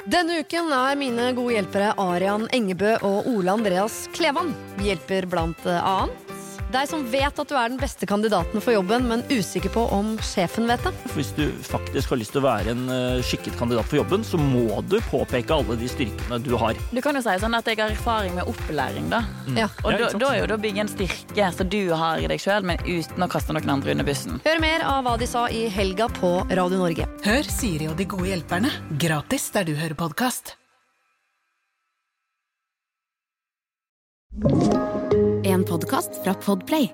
Denne uken mine gode hjelpere Arian Engebø og Ole Andreas Klevan. Vi hjelper blant annet deg som vet at du den beste kandidaten for jobben, men usikker på om sjefen vet det. Hvis du faktisk har lyst til å være en skikket kandidat for jobben, så må du påpeke alle de styrkene du har. Du kan jo si sånn at jeg har erfaring med opplæring da. Ja. Og da jo da bygge en styrke som du har i deg selv, men uten å kaste noen andre under bussen. Hør mer av hva de sa i helga på Radio Norge. Hør Siri og de gode hjelperne, gratis der du hører podcast. En podcast fra Podplay.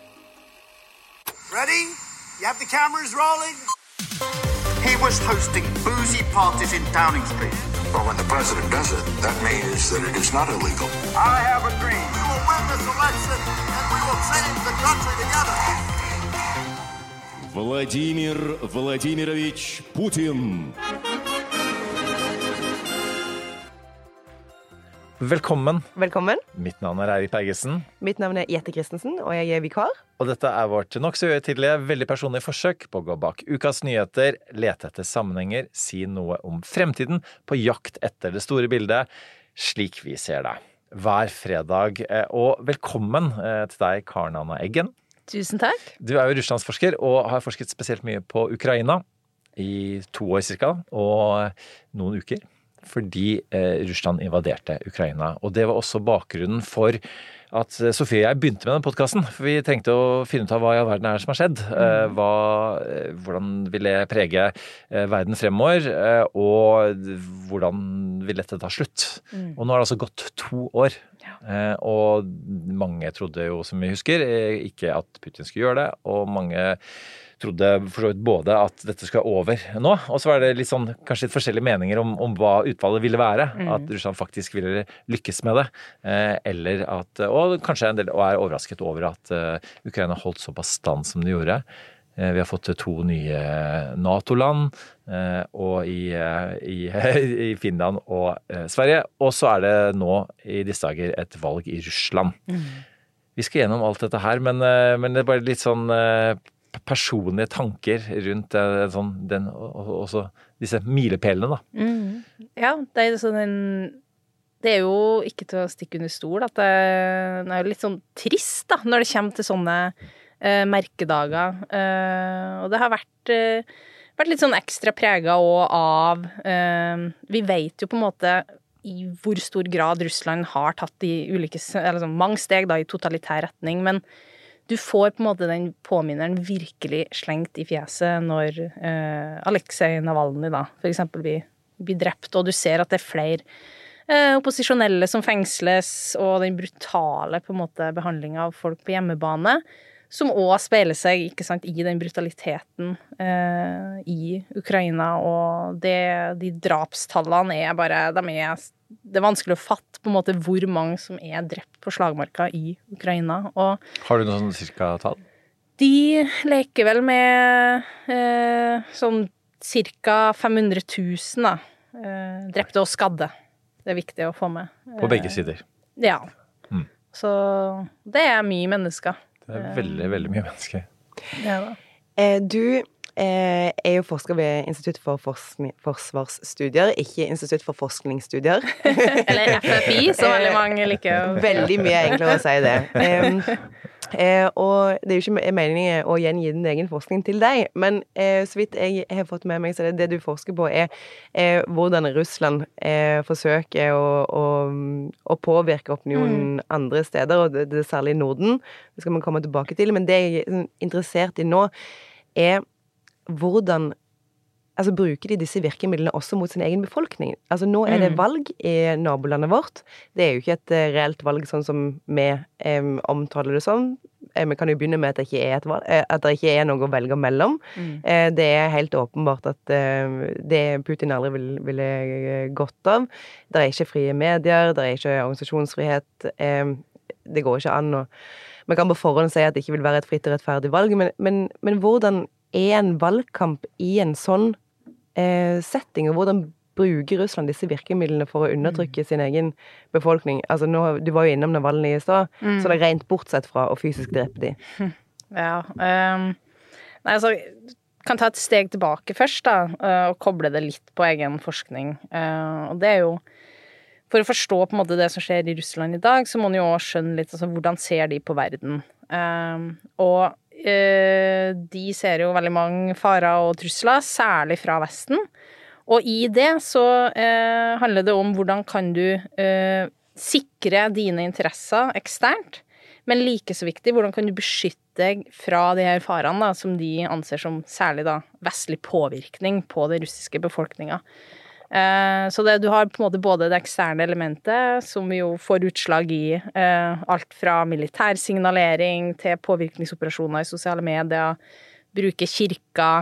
Ready? You have the cameras rolling? He was hosting boozy parties in Downing Street. But when the president does it, that means that it is not illegal. I have a dream. We will win this election and we will change the country together. Владимир Владимирович Путин. Velkommen. Velkommen. Mitt navn Eirik Bergesen. Mitt navn Jette Christensen, og jeg vikar. Og dette vårt nok så uhøytidelige, veldig personlige forsøk på å gå bak ukas nyheter, lete etter sammenhenger, si noe om fremtiden, på jakt etter det store bildet, slik vi ser det. Hver fredag. Og velkommen til deg, Karen Anna Eggen. Tusen takk. Du jo russlandsforsker, og har forsket spesielt mye på Ukraina i 2 år cirka, og noen uker. Fordi Russland invaderte Ukraina. Og det var også bakgrunnen for at Sofie og jeg begynte med den podcasten. For vi trengte å finne ut av hva i all verden som har skjedd. Hvordan vil det prege verden fremover, og hvordan vil dette ta slutt? Og nå har det altså gått 2 år. Og mange trodde jo, som vi husker, ikke at Putin skulle gjøre det, og mange trodde for så vidt både at dette skulle over nå, og så var det litt sånn, kanskje litt forskjellige meninger om hva utfallet ville være, at Russland faktisk ville lykkes med det, eller at, og kanskje en del og overrasket over at Ukraina holdt såpass stand som de gjorde. Vi har fått 2 nye NATO-land, og i Finland og Sverige, og så det nå i disse dager et valg i Russland. Vi skal gjennom alt dette her, men det bare litt sånn personlige tanker rundt også disse milepælene da. Ja, det jo ikke til å stikke under stol at det jo litt sånn trist da, når det kommer til sånne merkedager. Og det har vært litt sånn ekstra preget også av vi vet jo på en måte i hvor stor grad Russland har tatt i ulike, eller sånn, mange steg da, i totalitær retning, men du får på en måte den påminneren virkelig slengt i fjeset når Aleksej Navalny da, for eksempel blir drept, og du ser at det flere opposisjonelle som fengsles, og den brutale på en måte behandlingen av folk på hjemmebane, som også speiler seg, ikke sant, i den brutaliteten i Ukraina, og de drapstallene bare, det vanskelig å fatte på en måte hvor mange som drept på slagmarka i Ukraina. Og har du noen cirka tall? De leker vel med sånn cirka 500 000 da, drepte og skadde. Det viktig å få med. På begge sider? Ja. Så det mye mennesker. Det veldig, veldig mye mennesker. Ja da. Du jo forsker ved Institutt for Forsvarsstudier, ikke Institutt for Forskningsstudier. Eller FFI, så veldig mange liker. Veldig mye enklere å si det. Og det jo ikke meningen å gjengi din egen forskning til deg, men så vidt jeg har fått med meg, så det du forsker på hvordan Russland forsøker å påvirke opinionen andre steder, og det særlig i Norden. Det skal man komme tilbake til, men det jeg er interessert i nå hvordan bruker de disse virkemidlene også mot sin egen befolkning. Altså nå det valg i nabolandet vårt. Det jo ikke et reelt valg sånn som vi omtaler det som. Vi kan jo begynne med at det ikke et valg, at det ikke noe å velge mellom. Det helt åpenbart at det Putin aldri ville gått av. Det ikke frie medier, det ikke organisasjonsfrihet. Det går ikke an å... Man kan på forhånd si at det ikke vil være et fritt og rettferdig valg, men hvordan en valgkamp i en sånn setting, og hvordan bruker Russland disse virkemidlene for å undertrykke sin egen befolkning? Altså nå, du var jo innom Navalny i stad, så det rent bortsett fra å fysisk drepe de. Ja, nei, altså, kan ta et steg tilbake først da, og koble det litt på egen forskning. Og det jo, for å forstå på en måte det som skjer i Russland i dag, så må man jo også skjønne litt, altså, hvordan ser de på verden. De ser jo veldig mange farer og trusler, særlig fra Vesten. Og i det så handler det om hvordan kan du sikre dine interesser eksternt, men like så viktig, hvordan kan du beskytte deg fra de her farene da, som de anser som særlig da vestlig påvirkning på det russiske befolkningen. Så du har på en måte både det eksterne elementet, som vi jo får utslag i alt fra militærsignalering til påvirkningsoperasjoner i sosiale medier, bruke kirka,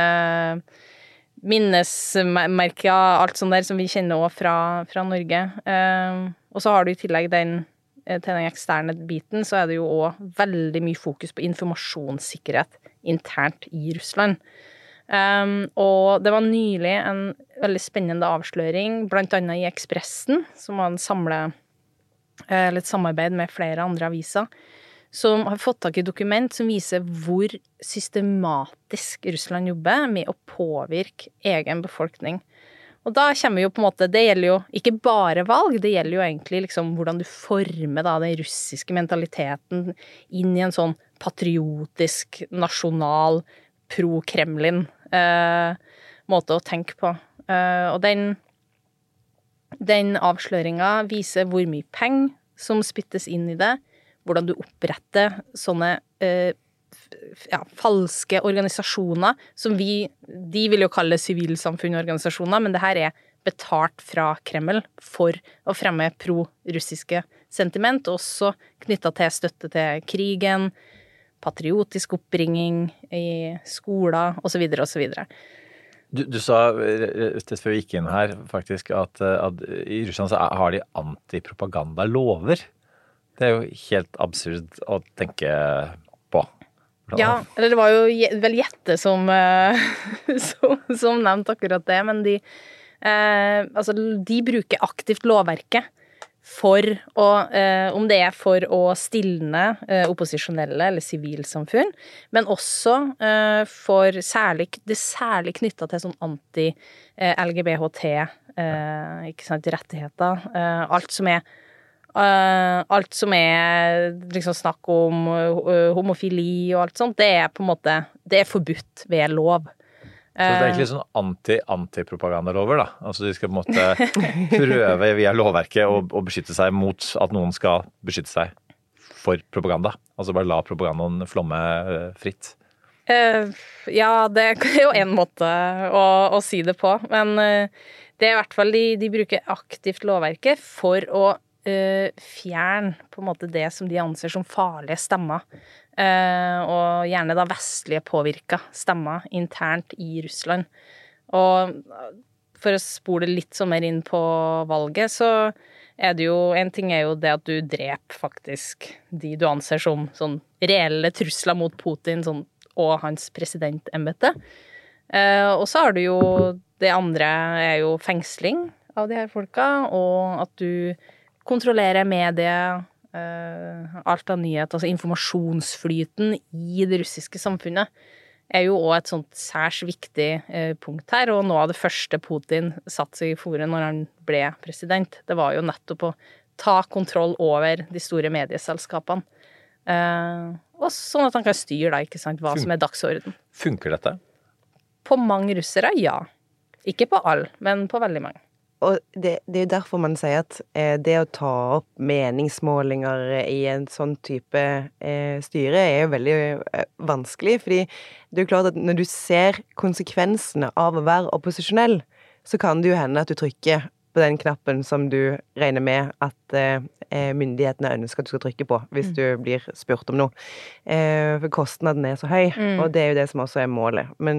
minnesmerker, alt sånt der som vi kjenner også fra Norge. Og så har du i tillegg til den eksterne biten, så det jo også veldig mye fokus på informasjonssikkerhet internt i Russland. Og det var nylig en veldig spennende avsløring, blant annet i Expressen, som var litt samarbeid med flere andre aviser, som har fått tak i dokument som viser hvor systematisk Russland jobber med å påvirke egen befolkning. Og da kommer vi jo på en måte, det gjelder jo ikke bare valg, det gjelder jo egentlig liksom hvordan du former da den russiske mentaliteten inn i en sånn patriotisk, nasjonal, pro-Kremlin måte å tenke på. Og den avsløringen viser hvor mye penger som spyttes inn i det, hvordan du oppretter sånne falske organisasjoner, som de vil jo kalle sivilsamfunnorganisasjoner, men det her betalt fra Kreml for å fremme pro-russiske sentiment, også knyttet til støtte til krigen, patriotisk oppbringing i skoler, og så videre, og så videre. Du sa rett før vi gikk inn her faktisk at i Russland så har de antipropagandalover. Det jo helt absurd å tenke på. Ja, eller det var jo vel Jette som nevnte akkurat det, men de bruker aktivt lovverket for å, om det for å stilne opposisjonelle eller sivilsamfunn, men også for særlig knyttet til sånn anti-LGBHT, ikke sant, rettigheter, alt som liksom snakk om homofili og alt sånt, det på en måte, det forbudt ved lov. Så det egentlig sånn antipropagandalover da? Altså de skal på en måte prøve via lovverket å beskytte seg mot at noen skal beskytte seg for propaganda? Altså bare la propagandaen flomme fritt? Ja, det jo en måte å si det på, men det i hvert fall de bruker aktivt lovverket for å fjerne på en måte det som de anser som farlige stemmer, og gjerne da vestlige påvirket stemmer internt i Russland. Og for å spole litt så mer inn på valget, så det jo, en ting jo det at du dreper faktisk de du anser som sånn reelle trusler mot Putin sånn, og hans presidentembete. Og så har du jo, det andre jo fengsling av de her folka, og at du kontrollere medier, alt av nyhet, altså informasjonsflyten i det russiske samfunnet jo også et sånt særs viktig punkt her, og noe av det første Putin satt seg i fore når han ble president, det var jo nettopp å ta kontroll over de store medieselskapene, og sånn at han kan styre da, ikke sant, hva som dagsorden. Funker dette? På mange russere, ja. Ikke på alle, men på veldig mange. Og det jo derfor man sier at det å ta opp meningsmålinger i en sånn type styre jo veldig vanskelig, fordi det jo klart at når du ser konsekvensene av å være opposisjonell, så kan det jo hende at du trykker på den knappen som du regner med at myndighetene ønsker at du skal trykke på hvis du blir spurt om noe. For kostnaden så høy, og det jo det som også målet. Men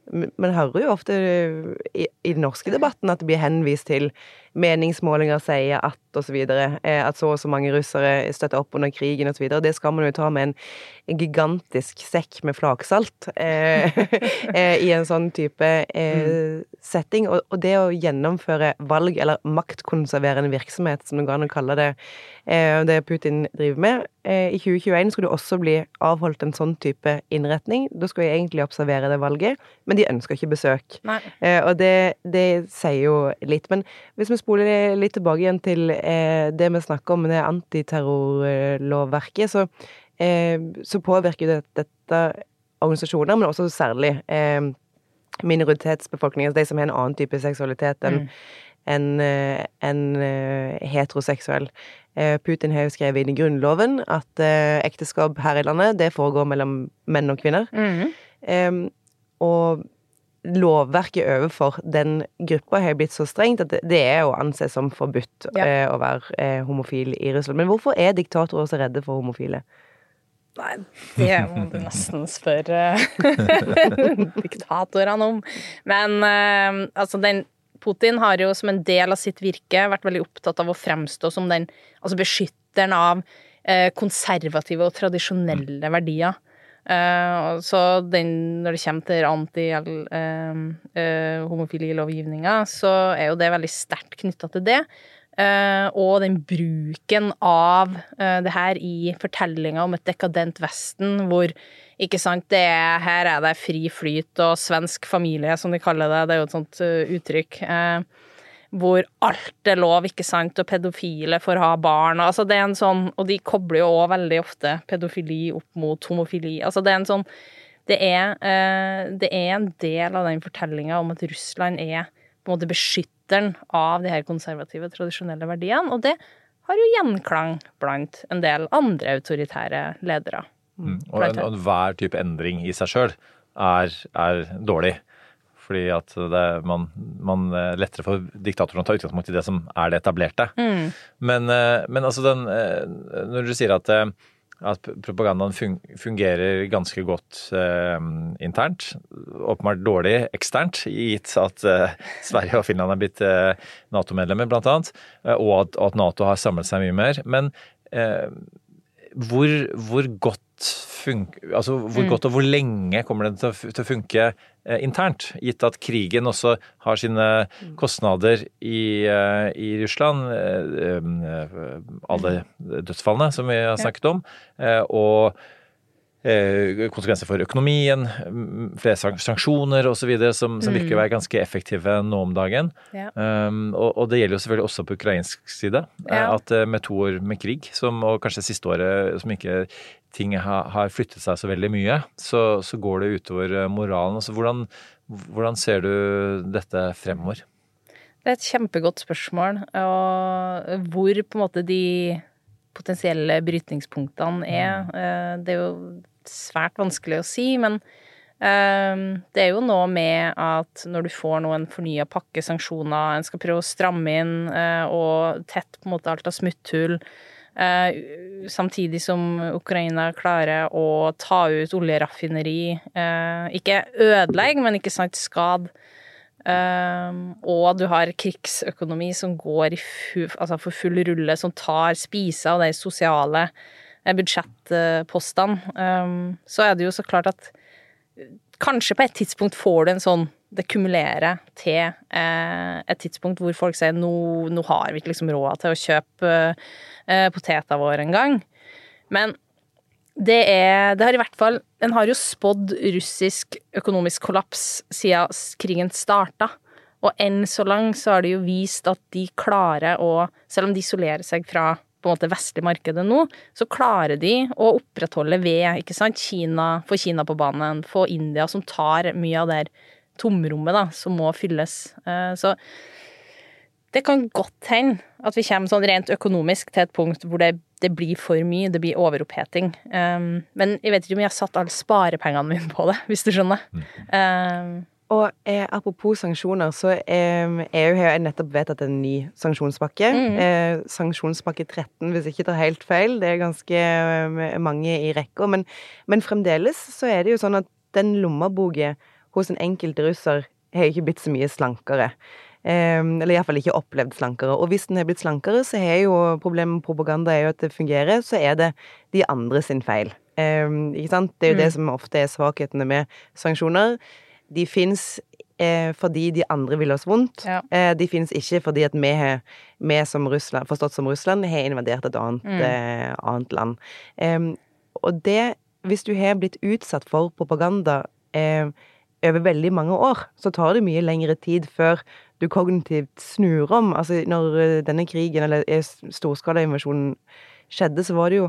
man hører jo ofte i den norske debatten at det blir henvist til meningsmålinger sier at og så videre, at så og så mange russere støtter opp under krigen og så videre. Det skal man jo ta med en gigantisk sekk med flaksalt i en sånn type setting. Og det å gjennomføre valg, eller maktkonserverende virksomhet, som det går an å kalle det, det Putin driver med. I 2021 skulle det også bli avholdt en sånn type innretning. Da skulle jeg egentlig observere det valget, men de ønsker ikke besøk. Og det sier jo litt. Men hvis vi spoler litt tilbake igjen til det vi snakker om, det antiterrorlovverket, så påvirker dette organisasjoner, men også særlig minoritetsbefolkningen, de som har en annen type seksualitet enn heteroseksuell. Putin har jo skrevet inn i grunnloven at ekteskap her i landet, det foregår mellom menn og kvinner. Og lovverket overfor den gruppa har blitt så strengt at det å anse som forbudt å være homofil i Russland. Men hvorfor diktatorer så redde for homofile? Nei, det må du nesten spørre diktatorene om. Men altså Putin har jo som en del av sitt virke vært veldig opptatt av å fremstå som den beskytteren av konservative og tradisjonelle verdier. Så når det kommer til homofili-lovgivninga, så jo det veldig sterkt knyttet til det. Og den bruken av det her i fortellinga om et dekadent Vesten, hvor, ikke sant, her det fri flyt og svensk familie, som de kaller det, det jo et sånt uttrykk, hvor alt lov, ikke sant, og pedofile får ha barn, altså det en sånn, og de kobler jo også veldig ofte pedofili opp mot homofili, altså det en sånn, det en del av den fortellinga om at Russland på en måte beskytteren av de her konservative, tradisjonelle verdiene, og det har jo gjenklang blant en del andre autoritære ledere. Og hver type endring i seg selv er dårlig. Fordi at man lettere får diktatoren å ta utgangspunkt i det som det etablerte. Men altså når du sier at propagandaen fungerer ganske godt internt, åpenbart dårlig eksternt, gitt at Sverige og Finland blitt NATO-medlemmer blant annet, og at NATO har samlet seg mye mer. Men hvor godt og hvor lenge kommer det til å funke internt, gitt at krigen også har sine kostnader i Russland, alle dødsfallene som vi har snakket om, og konsekvenser for økonomien, flere sanksjoner og så videre som virker å være ganske effektive nå om dagen. Og det gjelder jo selvfølgelig også på ukrainsk side, at med 2 år med krig, og kanskje siste året som ikke ting har flyttet seg så veldig mye, så går det utover moralen. Altså, hvordan ser du dette fremover? Det et kjempegodt spørsmål, og hvor på en måte de potensielle brytningspunktene det jo svært vanskelig å si, men det jo noe med at når du får nå en fornyet pakke sanksjoner, en skal prøve å stramme inn og tett på en måte alt av smutthull, samtidig som Ukraina klarer å ta ut oljeraffineri, ikke ødelegg, men ikke sant skad, og du har krigsøkonomi som går for full rulle, som spiser av de sosiale budsjettpostene, så det jo så klart at kanskje på et tidspunkt får du en sånn, det kumulerer til et tidspunkt hvor folk sier nå har vi ikke liksom råd til å kjøpe poteter våre en gang, men det har i hvert fall, en har jo spådd russisk økonomisk kollaps siden krigen startet, og enn så lang så har det jo vist at de klarer å, selv om de isolerer seg fra på en måte vestlig markedet nå, så klarer de å opprettholde ikke sant? Få Kina på banen, få India som tar mye av det tomrommet da, som må fylles. Så det kan godt hende at vi kommer sånn rent økonomisk til et punkt hvor det blir for mye, det blir overoppheting. Men jeg vet ikke om jeg har satt alle sparepengene mine på det, hvis du skjønner. Og apropos sanksjoner, så EU har nettopp vedtatt en ny sanksjonspakke. Sanksjonspakke 13, hvis ikke tar helt feil. Det ganske mange i rekka. Men fremdeles så det jo sånn at den lommeboka hos en enkelt russer har ikke blitt så mye slankere. Eller i hvert fall ikke opplevd slankere. Og hvis den har blitt slankere, så er jo problemet med propaganda er jo at det fungerer, så er det de andre sin feil. Ikke sant? Det er jo det som ofte er svakhetene med sanksjoner. De finnes fordi de andre vil oss vondt. Ja. De finnes ikke fordi at vi som Russland, forstått som Russland, har invadert et annet land. Og det, hvis du har blitt utsatt for propaganda over veldig mange år, så tar det mye lengre tid før du kognitivt snur om. Altså, når denne krigen, eller storskala-invasjonen skjedde, så var det jo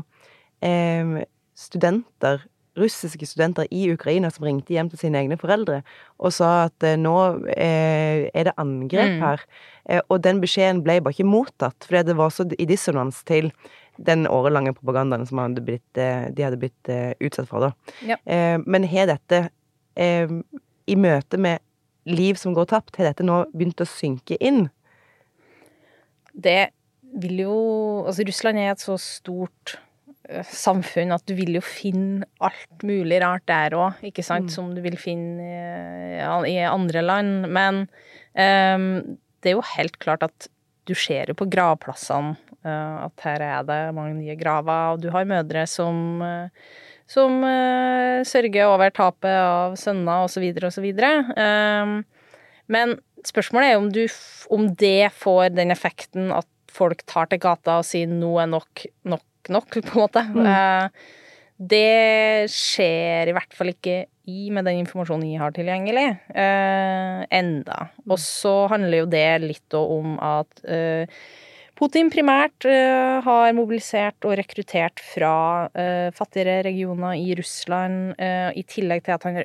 russiske studenter i Ukraina som ringte hjem til sine egne foreldre og sa at nå er det angrep her. Og den beskjeden ble bare ikke mottatt, fordi det var så i dissonans til den årelange propagandaen som de hadde blitt utsatt for da. Ja. Men har dette i møte med liv som går tapt, har dette nå begynt å synke inn? Det vil jo... Altså, Russland er et så stort samfunn at du vil jo finne alt mulig rart der også, ikke sant? Som du vil finne i andre land. Men det er jo helt klart at du ser jo på gravplassene at her er det mange nye graver, og du har mødre som sørger over tapet av sønner, og så videre, og så videre. Men spørsmålet er om det får den effekten at folk tar til gata og sier nå er nok, på en måte. Det skjer i hvert fall ikke med den informasjonen jeg har tilgjengelig enda. Og så handler jo det litt om at Putin primært har mobilisert og rekruttert fra fattigere regioner i Russland, i tillegg til at han har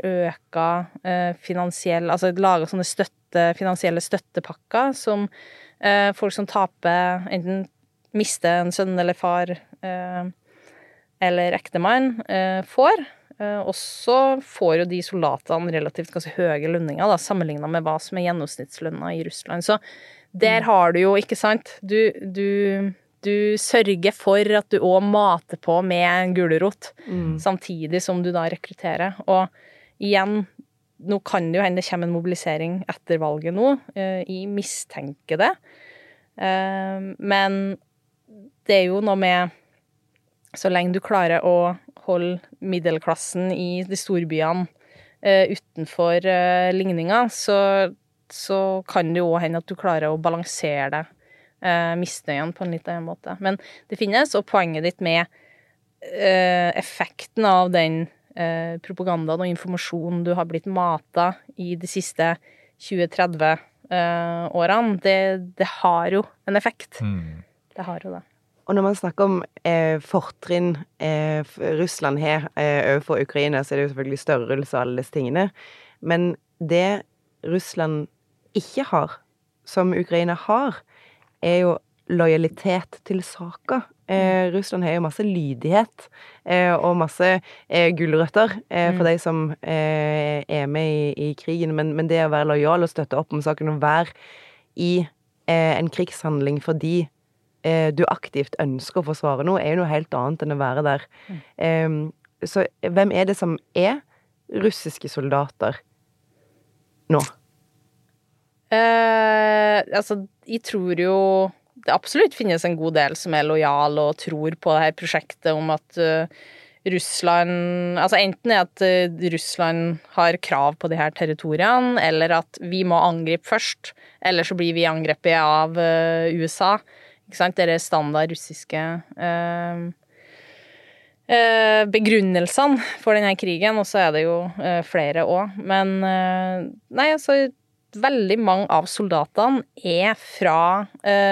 øket altså laget sånne finansielle støttepakker som folk som taper, enten mister en sønn eller far eller ektemann får. Og så får jo de soldatene relativt ganske høye lønninger da, sammenlignet med hva som er gjennomsnittslønna i Russland. Så der har du jo, ikke sant, du sørger for at du også mater på med en gulrot, samtidig som du da rekrutterer. Og igjen, nå kan det jo hende det kommer en mobilisering etter valget nå. Jeg mistenker det. Men det er jo noe med, så lenge du klarer å holde middelklassen i de storbyene utenfor ligninga, så kan det jo hende at du klarer å balansere det misnøyen på en litt annen måte. Men det finnes, og poenget ditt med effekten av den propagandaen og informasjonen du har blitt matet i de siste 20-30 årene, det har jo en effekt. Det har jo det. Og når man snakker om fortrinn Russland har overfor Ukraina, så er det jo selvfølgelig størrelse av alle disse tingene. Men det Russland ikke har, som Ukraina har, er jo lojalitet til saker. Russland har jo masse lydighet og masse gulrøtter for de som er med i krigen, men det å være lojal og støtte opp om saken og være i en krigshandling fordi du aktivt ønsker å forsvare noe, er jo noe helt annet enn å være der. Så hvem er det som er russiske soldater nå? Altså, jeg tror jo det absolutt finnes en god del som er lojal og tror på det her prosjektet om at Russland, altså enten er at Russland har krav på de her territoriene, eller at vi må angripe først, eller så blir vi angrepet av USA. Ikke sant? Det er standard russiske begrunnelsene for denne krigen, og så er det jo flere også. Men nei, altså veldig mange av soldatene er fra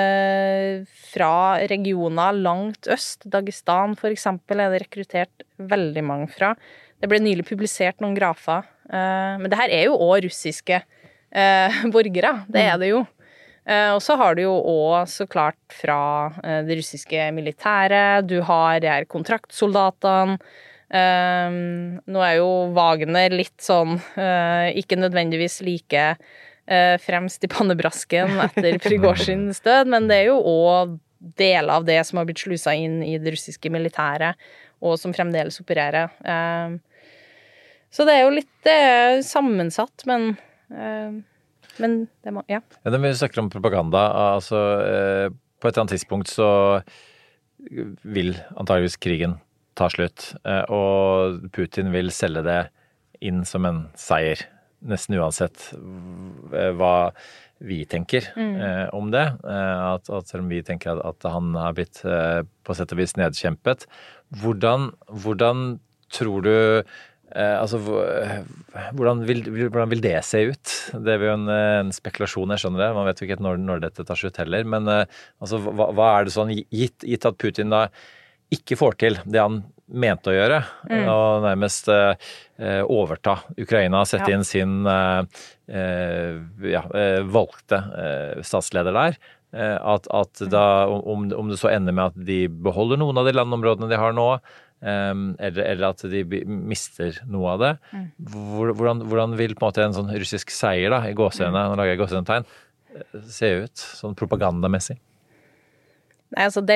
regioner langt øst. Dagestan for eksempel er det rekruttert veldig mange fra. Det ble nylig publisert noen grafer. Men det her er jo også russiske borgere. Det er det jo. Og så har du jo også så klart fra det russiske militæret. Du har de her kontraktsoldatene. Nå er jo Wagner litt sånn ikke nødvendigvis like fremst i pannebrasken etter Prigozjins død, men det er jo også deler av det som har blitt sluset inn i det russiske militæret, og som fremdeles opererer. Så det jo litt sammensatt, men det må, ja. Når vi snakker om propaganda, altså på et eller annet tidspunkt så vil antageligvis krigen ta slutt, og Putin vil selge det inn som en seier, nesten uansett hva vi tenker om det, at selv om vi tenker at han har blitt på sett og vis nedkjempet. Hvordan tror du, altså hvordan vil det se ut? Det jo en spekulasjon, jeg skjønner det, man vet jo ikke når dette tar slutt heller, men altså, hva det sånn, gitt at Putin da ikke får til det han mente å gjøre, og nærmest overta Ukraina, sette inn sin valgte statsleder der, at da, om det så ender med at de beholder noen av de landområdene de har nå, eller at de mister noe av det, hvordan vil på en måte en sånn russisk seier da, i gåseøyne, nå lager jeg gåseøynetegn, se ut, sånn propagandamessig? Nei, altså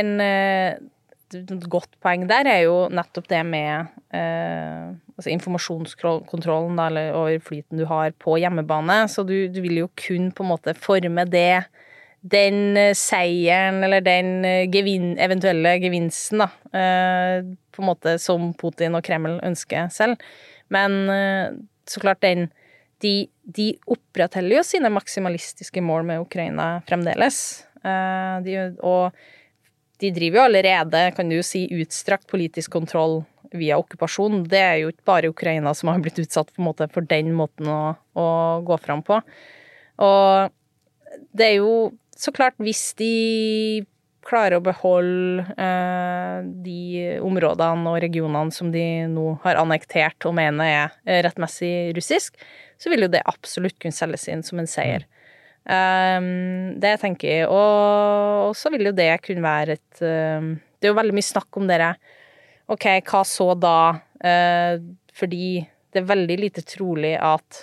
et godt poeng der jo nettopp det med altså informasjonskontrollen da, over flyten du har på hjemmebane, så du vil jo kun på en måte forme den seieren eller den eventuelle gevinsten da, på en måte som Putin og Kreml ønsker selv. Men så klart de opprettholder jo sine maksimalistiske mål med Ukraina fremdeles, og de driver jo allerede, kan du jo si, utstrakt politisk kontroll via okkupasjon. Det jo ikke bare Ukraina som har blitt utsatt på en måte for den måten å gå fram på. Og det jo så klart, hvis de klarer å beholde de områdene og regionene som de nå har annektert og mener rettmessig russisk, så vil jo det absolutt kunne selges inn som en seier. Det tenker jeg, og så vil jo det kunne være det jo veldig mye snakk om dere, ok, hva så da, fordi det veldig lite trolig at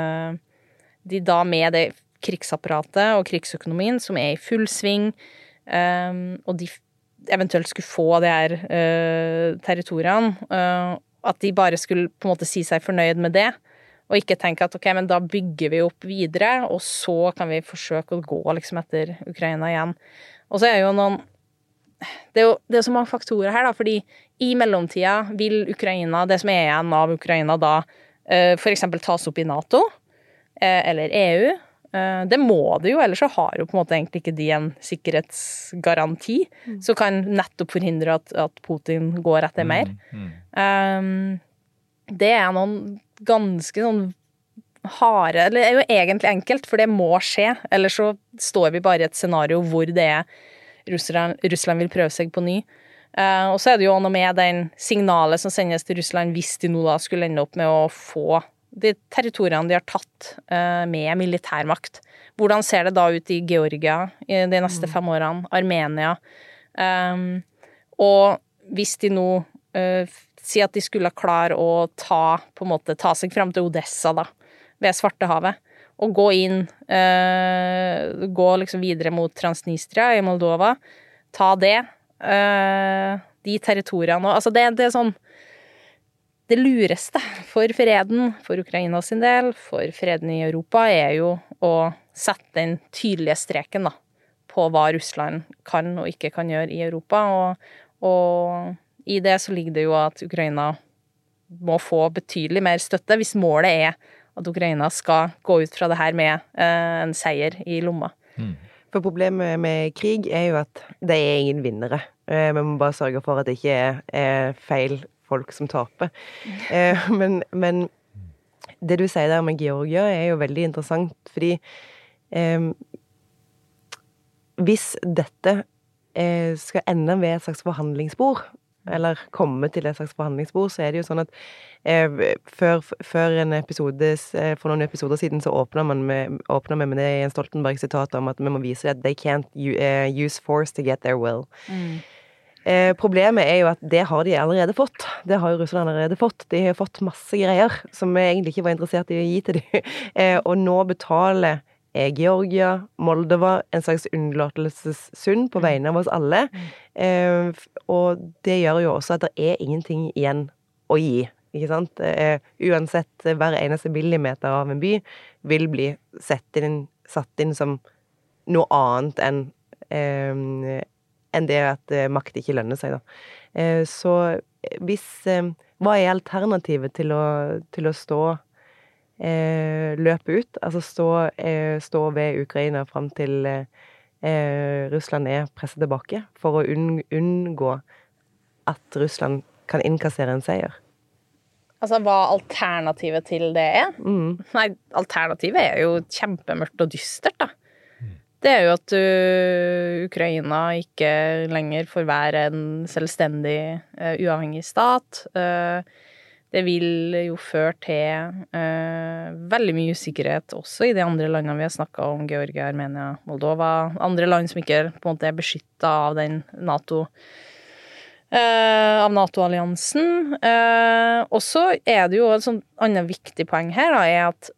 de da med det krigsapparatet og krigsøkonomien som i full sving, og de eventuelt skulle få det her territoriene, at de bare skulle på en måte si seg fornøyd med det, og ikke tenke at ok, men da bygger vi opp videre, og så kan vi forsøke å gå liksom etter Ukraina igjen. Og så jo noen, det jo så mange faktorer her da, fordi i mellomtida vil Ukraina, det som igjen av Ukraina da, for eksempel tas opp i NATO, eller EU, det må det jo, ellers så har jo på en måte egentlig ikke de en sikkerhetsgaranti, så kan nettopp forhindre at Putin går etter mer. Det noen ganske sånn harde, eller det jo egentlig enkelt, for det må skje, eller så står vi bare i et scenario hvor det Russland vil prøve seg på ny. Og så det jo noe med den signalet som sendes til Russland hvis de nå da skulle ende opp med å få de territoriene de har tatt med militærmakt. Hvordan ser det da ut i Georgia i de neste 5 årene? Armenia. Og hvis de nå si at de skulle klare å ta seg frem til Odessa da, ved Svartehavet, og gå inn, gå liksom videre mot Transnistria i Moldova, ta det, de territoriene, altså det sånn, det lureste for freden, for Ukraina sin del, for freden i Europa, jo å sette den tydelige streken da, på hva Russland kan og ikke kan gjøre i Europa, og i det så ligger det jo at Ukraina må få betydelig mer støtte hvis målet at Ukraina skal gå ut fra det her med en seier i lomma. For problemet med krig jo at det ingen vinnere. Vi må bare sørge for at det ikke feil folk som taper. Men det du sier der med Georgia jo veldig interessant, fordi hvis dette skal ende ved et slags forhandlingsbord, eller komme til et slags forhandlingsbord, så det jo sånn at før en episode, for noen episoder siden, så åpner vi med det i en Stoltenberg-sitat om at vi må vise at they can't use force to get their will. Problemet jo at det har de allerede fått. Det har jo Russland allerede fått. De har fått masse greier som vi egentlig ikke var interessert i å gi til dem. Og nå betaler Georgia, Moldova, en slags unnlatelsessynd på vegne av oss alle. Og det gjør jo også at det ingenting igjen å gi ikke sant? Uansett, hver eneste millimeter av en by vil bli satt inn som noe annet enn det at makt ikke lønner seg, da. Så hva alternativet til å stå løpe ut, altså stå ved Ukraina frem til Russland presset tilbake, for å unngå at Russland kan innkassere en seier? Altså, hva alternativet til det Nei, alternativet jo kjempemørkt og dystert, da. Det jo at Ukraina ikke lenger får være en selvstendig, uavhengig stat. Det vil jo føre til veldig mye usikkerhet også i de andre landene vi har snakket om, Georgia, Armenia, Moldova, andre land som ikke på en måte beskyttet av den av NATO-alliansen. Og så det jo et sånt annet viktig poeng her, da, at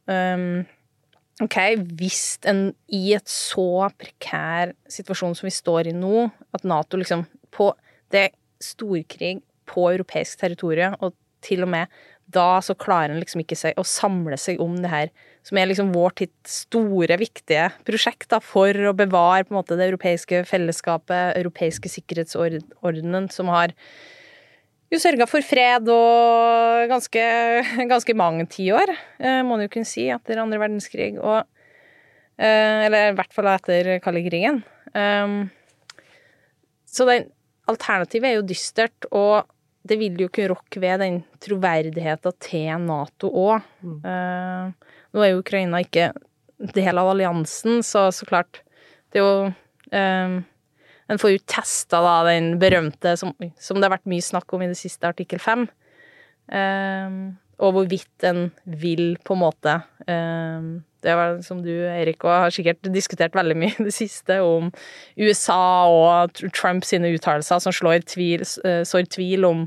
hvis i et så prekær situasjon som vi står i nå, at NATO liksom det storkrig på europeisk territorium, og til og med da så klarer en liksom ikke å samle seg om det her, som liksom vår tids store, viktige prosjekt da, for å bevare på en måte det europeiske fellesskapet, europeiske sikkerhetsordenen, som har jo sørget for fred og ganske mange tiår, må man jo kunne si, etter andre verdenskrig, eller i hvert fall etter kalde krigen. Så det alternativet jo dystert, og det vil jo ikke rokke ved den troverdigheten til NATO også. Nå jo Ukraina ikke del av alliansen, så klart, det jo en får jo testet da den berømte, som det har vært mye snakk om i det siste, artikkel 5, og hvorvidt en vil på en måte, det var som du, Erik, og har sikkert diskutert veldig mye i det siste om USA og Trump sine uttalelser som sår tvil om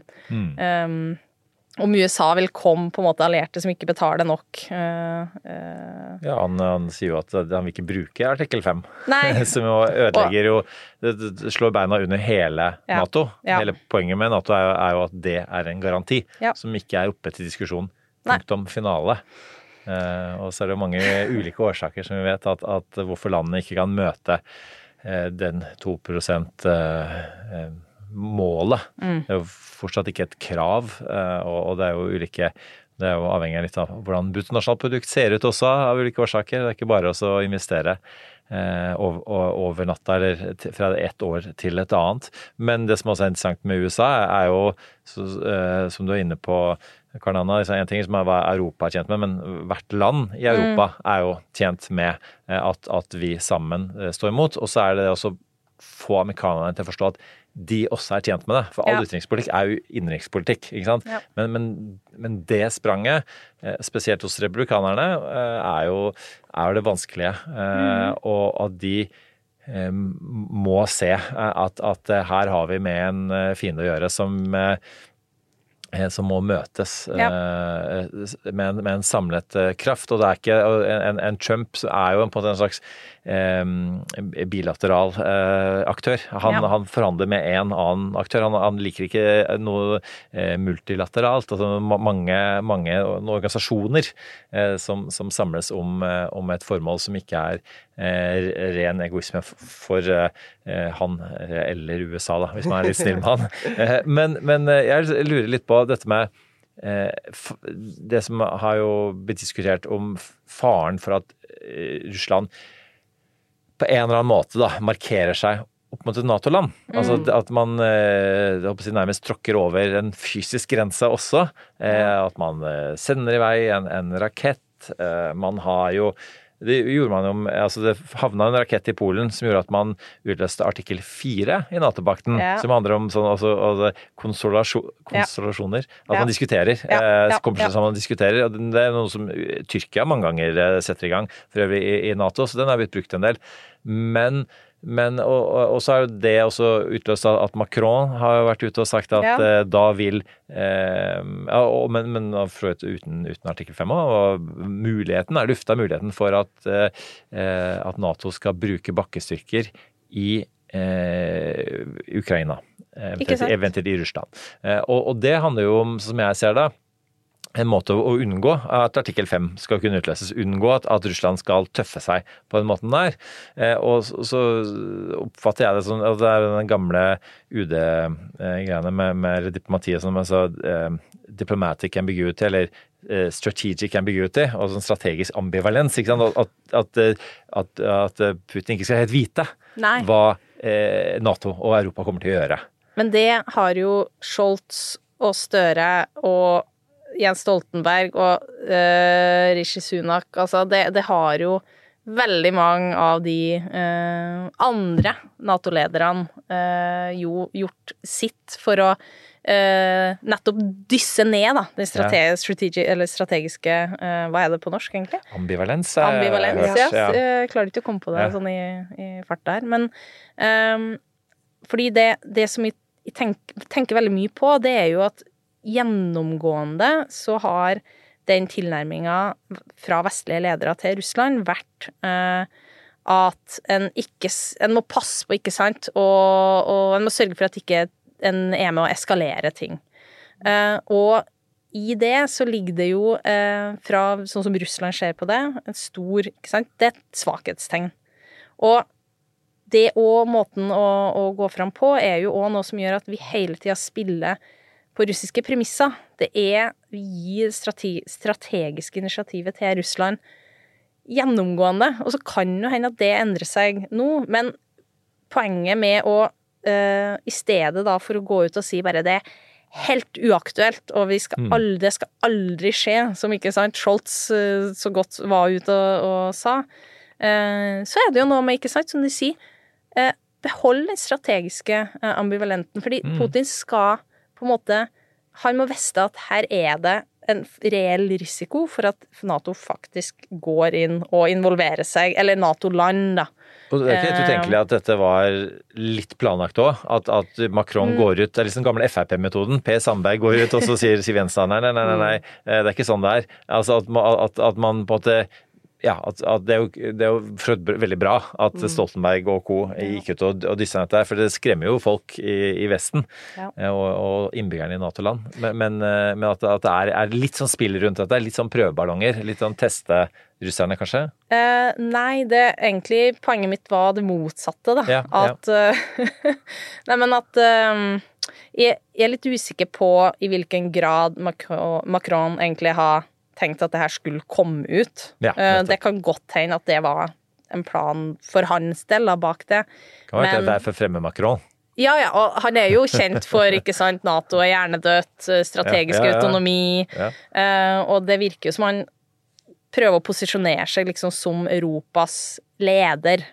USA vil komme på en måte allierte som ikke betaler nok. Ja, han sier jo at han vil ikke bruke artikkel 5. Nei. Som jo ødelegger jo, det slår beina under hele NATO. Ja. Hele poenget med NATO jo at det en garanti, som ikke oppe til diskusjon. Punktum finale. Og så det jo mange ulike årsaker som vi vet at hvorfor landene ikke kan møte den 2% målet. Det jo fortsatt ikke et krav, og det jo ulike, det jo avhengig litt av hvordan bruttonasjonalprodukt ser ut også av ulike årsaker. Det ikke bare å investere over natta eller fra et år til et annet. Men det som også interessant med USA jo, som du inne på, Karl-Anna, en ting som Europa tjent med, men hvert land i Europa jo tjent med at vi sammen står imot, og så det også få amerikanerne til å forstå at de også tjent med det, for all utenrikspolitikk jo innenrikspolitikk, ikke sant? Ja. Men det spranget, spesielt hos republikanerne, jo det vanskelige, og at de må se at her har vi med en fiende å gjøre som må møtes med en samlet kraft, og det ikke en Trump jo på en slags bilateral aktør. Han forhandler med en annen aktør. Han liker ikke noe multilateralt. Altså mange organisasjoner som samles om et formål som ikke ren egoisme for han eller USA, da, hvis man litt snill med han. Men jeg lurer litt på dette med det som har jo blitt diskutert om faren for at Russland på en eller annen måte da, markerer seg opp mot et NATO-land. Altså at man nærmest tråkker over en fysisk grense også. At man sender i vei en rakett. Man har jo det gjorde man jo, altså det havna en rakett i Polen som gjorde at man utløste artikkel 4 i NATO-pakten, som handler om sånn, altså konstellasjoner, at man diskuterer, kommer sammen og diskuterer, og det noe som Tyrkia mange ganger setter i gang for øvrig i NATO, så den har blitt brukt en del, men og så jo det også utløst at Macron har vært ute og sagt at da vil men uten artikkel 5 og muligheten lufta muligheten for at NATO skal bruke bakkestyrker i Ukraina, eventuelt i Russland. Og det handler jo om, som jeg ser det, en måte å unngå at artikkel 5 skal kunne utløses, unngå at Russland skal tøffe seg på den måten der. Og så oppfatter jeg det sånn, at det den gamle UD-greiene med diplomatiet som diplomatic ambiguity, eller strategic ambiguity, og sånn strategisk ambivalens, ikke sant? At Putin ikke skal helt vite hva NATO og Europa kommer til å gjøre. Men det har jo Scholz og Støre og Jens Stoltenberg og Rishi Sunak, altså det har jo veldig mange av de andre NATO-lederne jo gjort sitt for å nettopp dysse ned da, den strategiske, hva det på norsk egentlig? Ambivalens, ja. Jeg klarer ikke å komme på det sånn i fart der, men fordi det som jeg tenker veldig mye på, det jo at gjennomgående så har den tilnærmingen fra vestlige ledere til Russland vært at en må passe på, ikke sant, og en må sørge for at ikke en med å eskalere ting. Og i det så ligger det jo fra, sånn som Russland ser på det, en stor, ikke sant, det et svakhetstegn. Og det og måten å gå fram på jo også noe som gjør at vi hele tiden spiller på russiske premisser. Det vi gir strategiske initiativet til Russland gjennomgående, og så kan jo hende at det endrer seg nå, men poenget med å i stedet da for å gå ut og si bare det helt uaktuelt, og det skal aldri skje, som ikke sant, Scholz så godt var ute og sa, så det jo noe med, ikke sant, som de sier, behold den strategiske ambivalenten, fordi Putin skal på en måte, han må vite at her det en reell risiko for at NATO faktisk går inn og involverer seg, eller NATO-land da. Og det ikke helt utenkelig at dette var litt planlagt også, at Macron går ut, det liksom gamle FRP-metoden, Per Sandberg går ut og så sier Siv Jensen, nei, det ikke sånn det Altså at man på en måte at det jo veldig bra at Stoltenberg og co. Gikk ut og dysset dette, for det skremmer jo folk i Vesten og innbyggerne i NATO-land. Men at det litt sånn spill rundt dette, litt sånn prøveballonger, litt sånn teste russerne kanskje? Nei, egentlig poenget mitt var det motsatte da. At nei, men at jeg litt usikker på i hvilken grad Macron egentlig har tenkt at det her skulle komme ut. Det kan godt hende at det var en plan for hans del bak det. Kan være at det for fremme Macron. Ja, og han jo kjent for, ikke sant, NATO hjernedødt, strategisk autonomi, og det virker jo som han prøver å posisjonere seg liksom som Europas leder.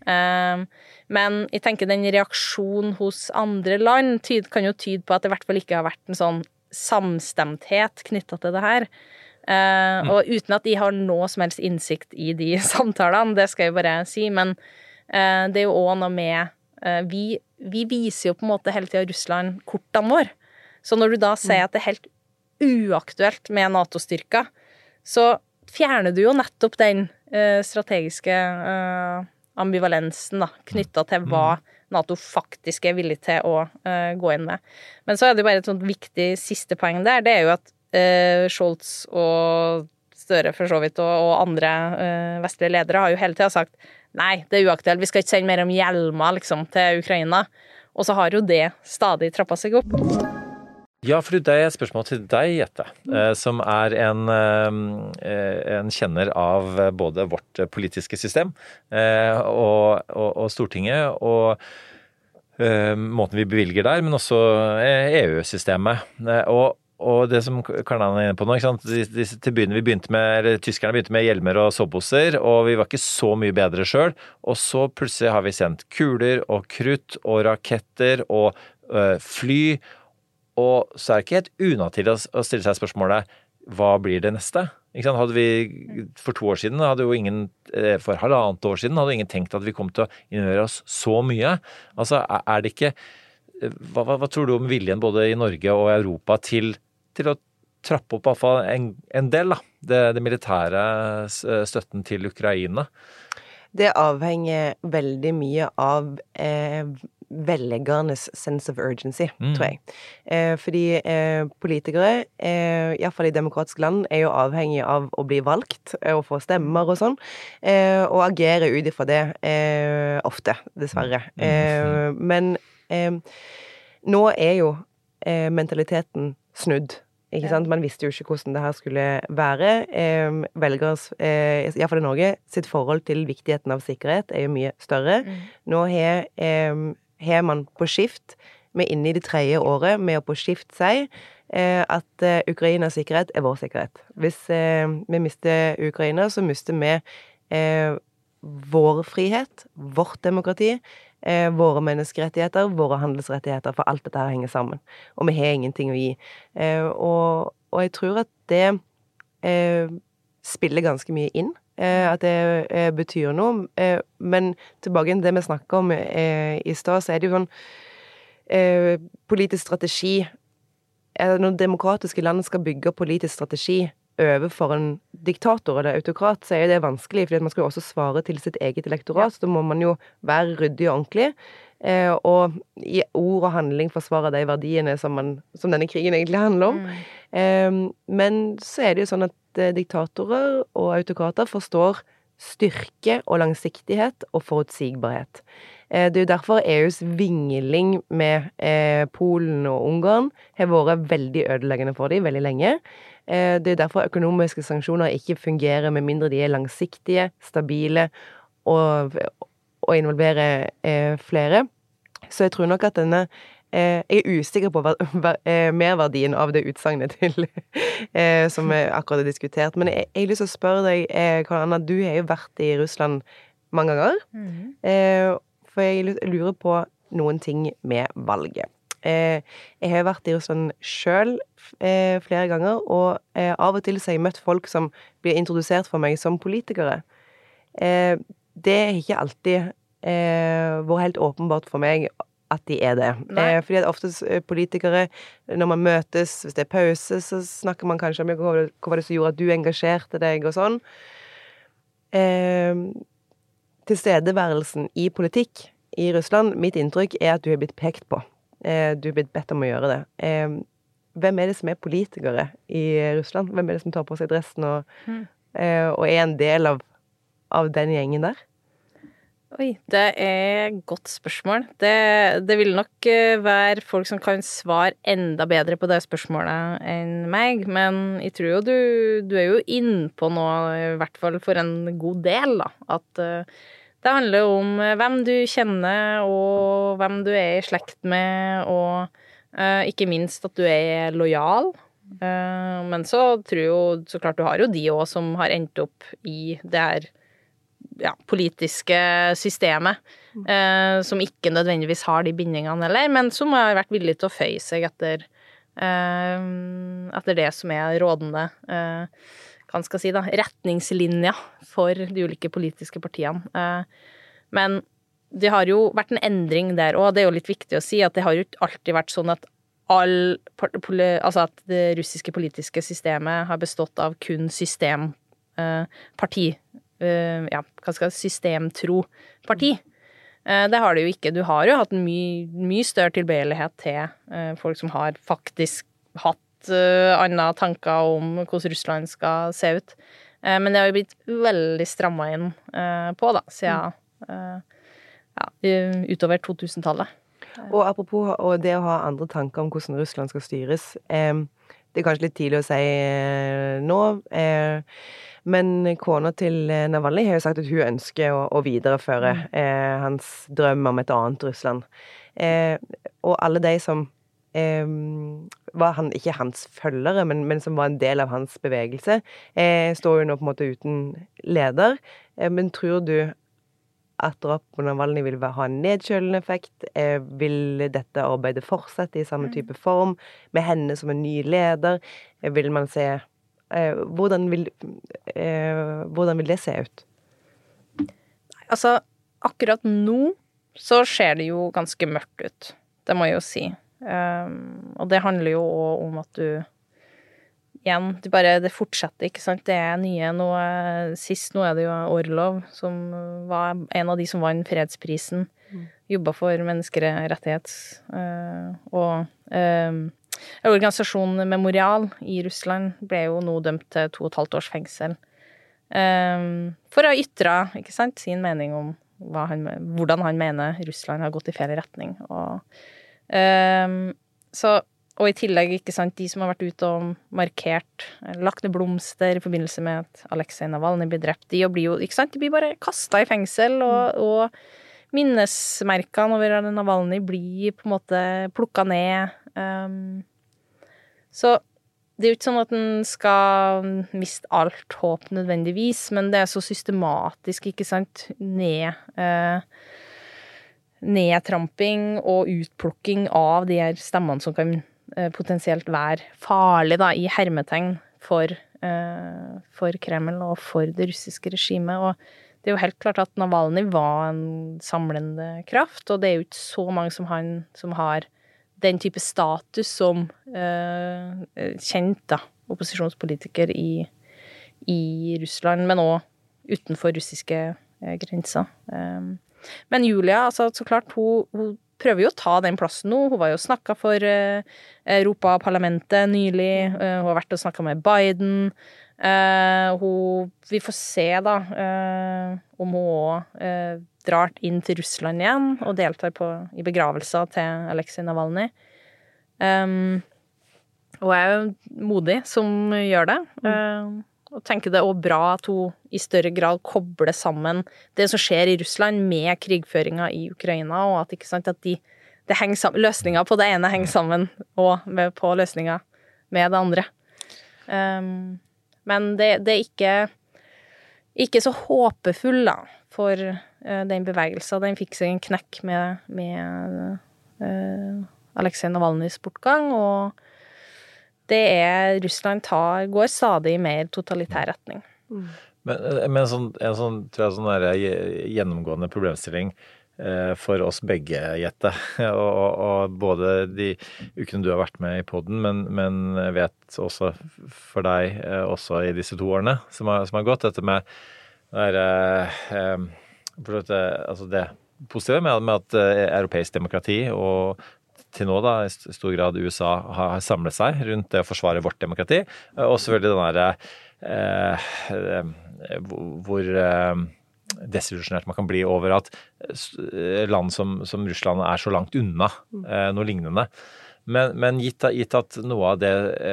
Men jeg tenker den reaksjonen hos andre land kan jo tyde på at det i hvert fall ikke har vært en sånn samstemthet knyttet til det her. Og uten at de har noe som helst innsikt i de samtalene, det skal jeg bare si, men det jo også noe med vi viser jo på en måte hele tiden Russland kortene vår, så når du da sier at det helt uaktuelt med NATO-styrker, så fjerner du jo nettopp den strategiske ambivalensen da, knyttet til hva NATO faktisk villig til å gå inn med. Men så det jo bare et sånt viktig siste poeng der, det jo at Scholz og Støre for så vidt og andre vestlige ledere har jo hele tiden sagt nei, det uaktuelt, vi skal ikke sende mer om hjelmer liksom, til Ukraina, og så har jo det stadig trappet seg opp. Ja, for det et spørsmål til deg, Jette, som en kjenner av både vårt politiske system og Stortinget, og måten vi bevilger der, men også EU-systemet. Og det som Karl inne på nå, ikke sant? Tyskerne begynte med hjelmer og soveposer, og vi var ikke så mye bedre selv, og så plutselig har vi sendt kuler og krutt og raketter og fly, og så det ikke helt unaturlig å stille seg spørsmålet, hva blir det neste? Ikke sant? Hadde vi for 2 år siden, for 1,5 år siden, hadde ingen tenkt at vi kom til å involvere oss så mye. Altså, det ikke, hva tror du om viljen både i Norge og Europa til å trappe opp i hvert fall en del, da, det militære støtten til Ukraina? Det avhenger veldig mye av velgernes sense of urgency, tror jeg. Fordi politikere, i hvert fall i demokratiske land, er jo avhengig av å bli valgt og få stemmer og sånn, og agere ut ifra det ofte, dessverre. Men nå er jo mentaliteten snudd. Ikke sant? Man visste jo ikke hvordan det her skulle være. Velgers, i hvert fall i Norge, sitt forhold til viktigheten av sikkerhet er jo mye større. Nå har man på skift, med inne i det 3. året, med å på skift si at Ukrainas sikkerhet er vår sikkerhet. Hvis vi mister Ukraina, så mister vi vår frihet, vårt demokrati, våre menneskerettigheter, våre handelsrettigheter, for alt dette her henger sammen. Og vi har ingenting å gi. Og jeg tror at det spiller ganske mye inn, at det betyr noe. Men tilbake til det vi snakket om i sted, så er det jo sånn politisk strategi. Når demokratiske land skal bygge politisk strategi overfor en diktator eller autokrat, så er det vanskelig, fordi man skal jo også svare til sitt eget elektorat, så da må man jo være ryddig og ordentlig, og i ord og handling forsvare de verdiene som denne krigen egentlig handler om. Men så er det jo sånn at diktatorer og autokrater forstår styrke og langsiktighet og forutsigbarhet. Det er jo derfor EUs vingling med Polen og Ungarn har vært veldig ødeleggende for dem veldig lenge. Det er derfor økonomiske sanksjoner ikke fungerer med mindre de er langsiktige, stabile og involverer flere. Så jeg tror nok at denne jeg er usikker på merverdien av det utsagnet til som vi akkurat har diskutert. Men jeg har lyst til å spørre deg, Karl-Anna, du har jo vært i Russland mange ganger. For jeg lurer på noen ting med valget. Jeg har vært i Russland selv flere ganger, og av og til så har jeg møtt folk som blir introdusert for meg som politikere. Det har ikke alltid vært helt åpenbart for meg at de er det. Fordi at oftest politikere, når man møtes, hvis det er pause, så snakker man kanskje om hva var det som gjorde at du engasjerte deg og sånn. Tilstedeværelsen i politikk i Russland, mitt inntrykk er at du har blitt pekt på. Du har blitt bedt om å gjøre det. Hvem er det som er politikere i Russland? Hvem er det som tar på seg dressen og er en del av den gjengen der? Oi, det er et godt spørsmål. Det vil nok være folk som kan svare enda bedre på det spørsmålet enn meg, men jeg tror jo du er jo inne på noe, i hvert fall for en god del, da. At det handler om hvem du kjenner, og hvem du er i slekt med, og ikke minst at du er lojal. Men så tror jeg jo, så klart du har jo de også som har endt opp i det her politiske systemet, som ikke nødvendigvis har de bindingene heller, men som har vært villig til å føye seg etter det som er rådende, hva skal jeg si da, retningslinja for de ulike politiske partiene. Men det har jo vært en endring der, og det er jo litt viktig å si at det har jo ikke alltid vært sånn at at det russiske politiske systemet har bestått av kun systemtro parti. Det har det jo ikke. Du har jo hatt en mye større tilbøyelighet til folk som har faktisk hatt andre tanker om hvordan Russland skal se ut. Men det har jo blitt veldig strammet inn på da, siden utover 2000-tallet. Og apropos det å ha andre tanker om hvordan Russland skal styres, det er kanskje litt tidlig å si nå, men kona til Navalny har jo sagt at hun ønsker å videreføre hans drøm om et annet Russland. Og alle de som var ikke hans følgere, men som var en del av hans bevegelse, står jo nå på en måte uten leder. Men tror du at drap på Navalny vil ha en nedkjølende effekt? Vil dette arbeidet fortsette i samme type form, med henne som en ny leder? Vil man se hvordan vil det se ut? Altså, akkurat nå så ser det jo ganske mørkt ut. Det må jeg jo si. Og det handler jo om at igjen, det fortsetter, ikke sant? Det nye nå, sist nå det jo Orlov, som var en av de som vant fredsprisen, jobbet for menneskerettighet, og organisasjonen Memorial i Russland ble jo nå dømt til 2,5 års fengsel, for å ytre, ikke sant, sin mening om hvordan han mener Russland har gått i feil retning, og i tillegg, ikke sant, de som har vært ute og markert, lagt ned blomster i forbindelse med at Alexei Navalny blir drept, de blir jo, ikke sant, de blir bare kastet i fengsel, og minnesmerkene over Navalny blir på en måte plukket ned. Så det er jo ikke sånn at den skal miste alt håp nødvendigvis, men det så systematisk, ikke sant, nedtramping og utplukking av de her stemmene som kan potensielt være farlig da, i hermetegn for Kreml og for det russiske regimet. Og det er jo helt klart at Navalny var en samlende kraft, og det er jo ikke så mange som han som har den type status som kjent da, opposisjonspolitiker i Russland, men også utenfor russiske grenser. Men Julia, altså, så klart, hun prøver jo å ta den plassen nå. Hun var jo snakket for Europaparlamentet nylig. Hun har vært og snakket med Biden. Vi får se da om hun også drar inn til Russland igjen og deltar i begravelser til Alexei Navalny. Og er jo modig som gjør det. Og tenker det også bra at hun i større grad kobler sammen det som skjer i Russland med krigføringen i Ukraina, og at, ikke sant, at det henger sammen, løsninger på det ene henger sammen, og på løsninger med det andre. Men det ikke så håpefull da, for den bevegelsen. Den fikk seg en knekk med Alexei Navalnys bortgang, og Russland går stadig i mer totalitær retning. Men en sånn, tror jeg, sånn der gjennomgående problemstilling for oss begge, Jette, og både de ukene du har vært med i podden, men jeg vet også for deg, også i disse 2 årene som har gått, dette med altså det positive med at europeisk demokrati og til nå da, i stor grad USA har samlet seg rundt det å forsvare vårt demokrati, og selvfølgelig den hvor desillusjonert man kan bli over at land som Russland så langt unna noe lignende. Men gitt at noe av det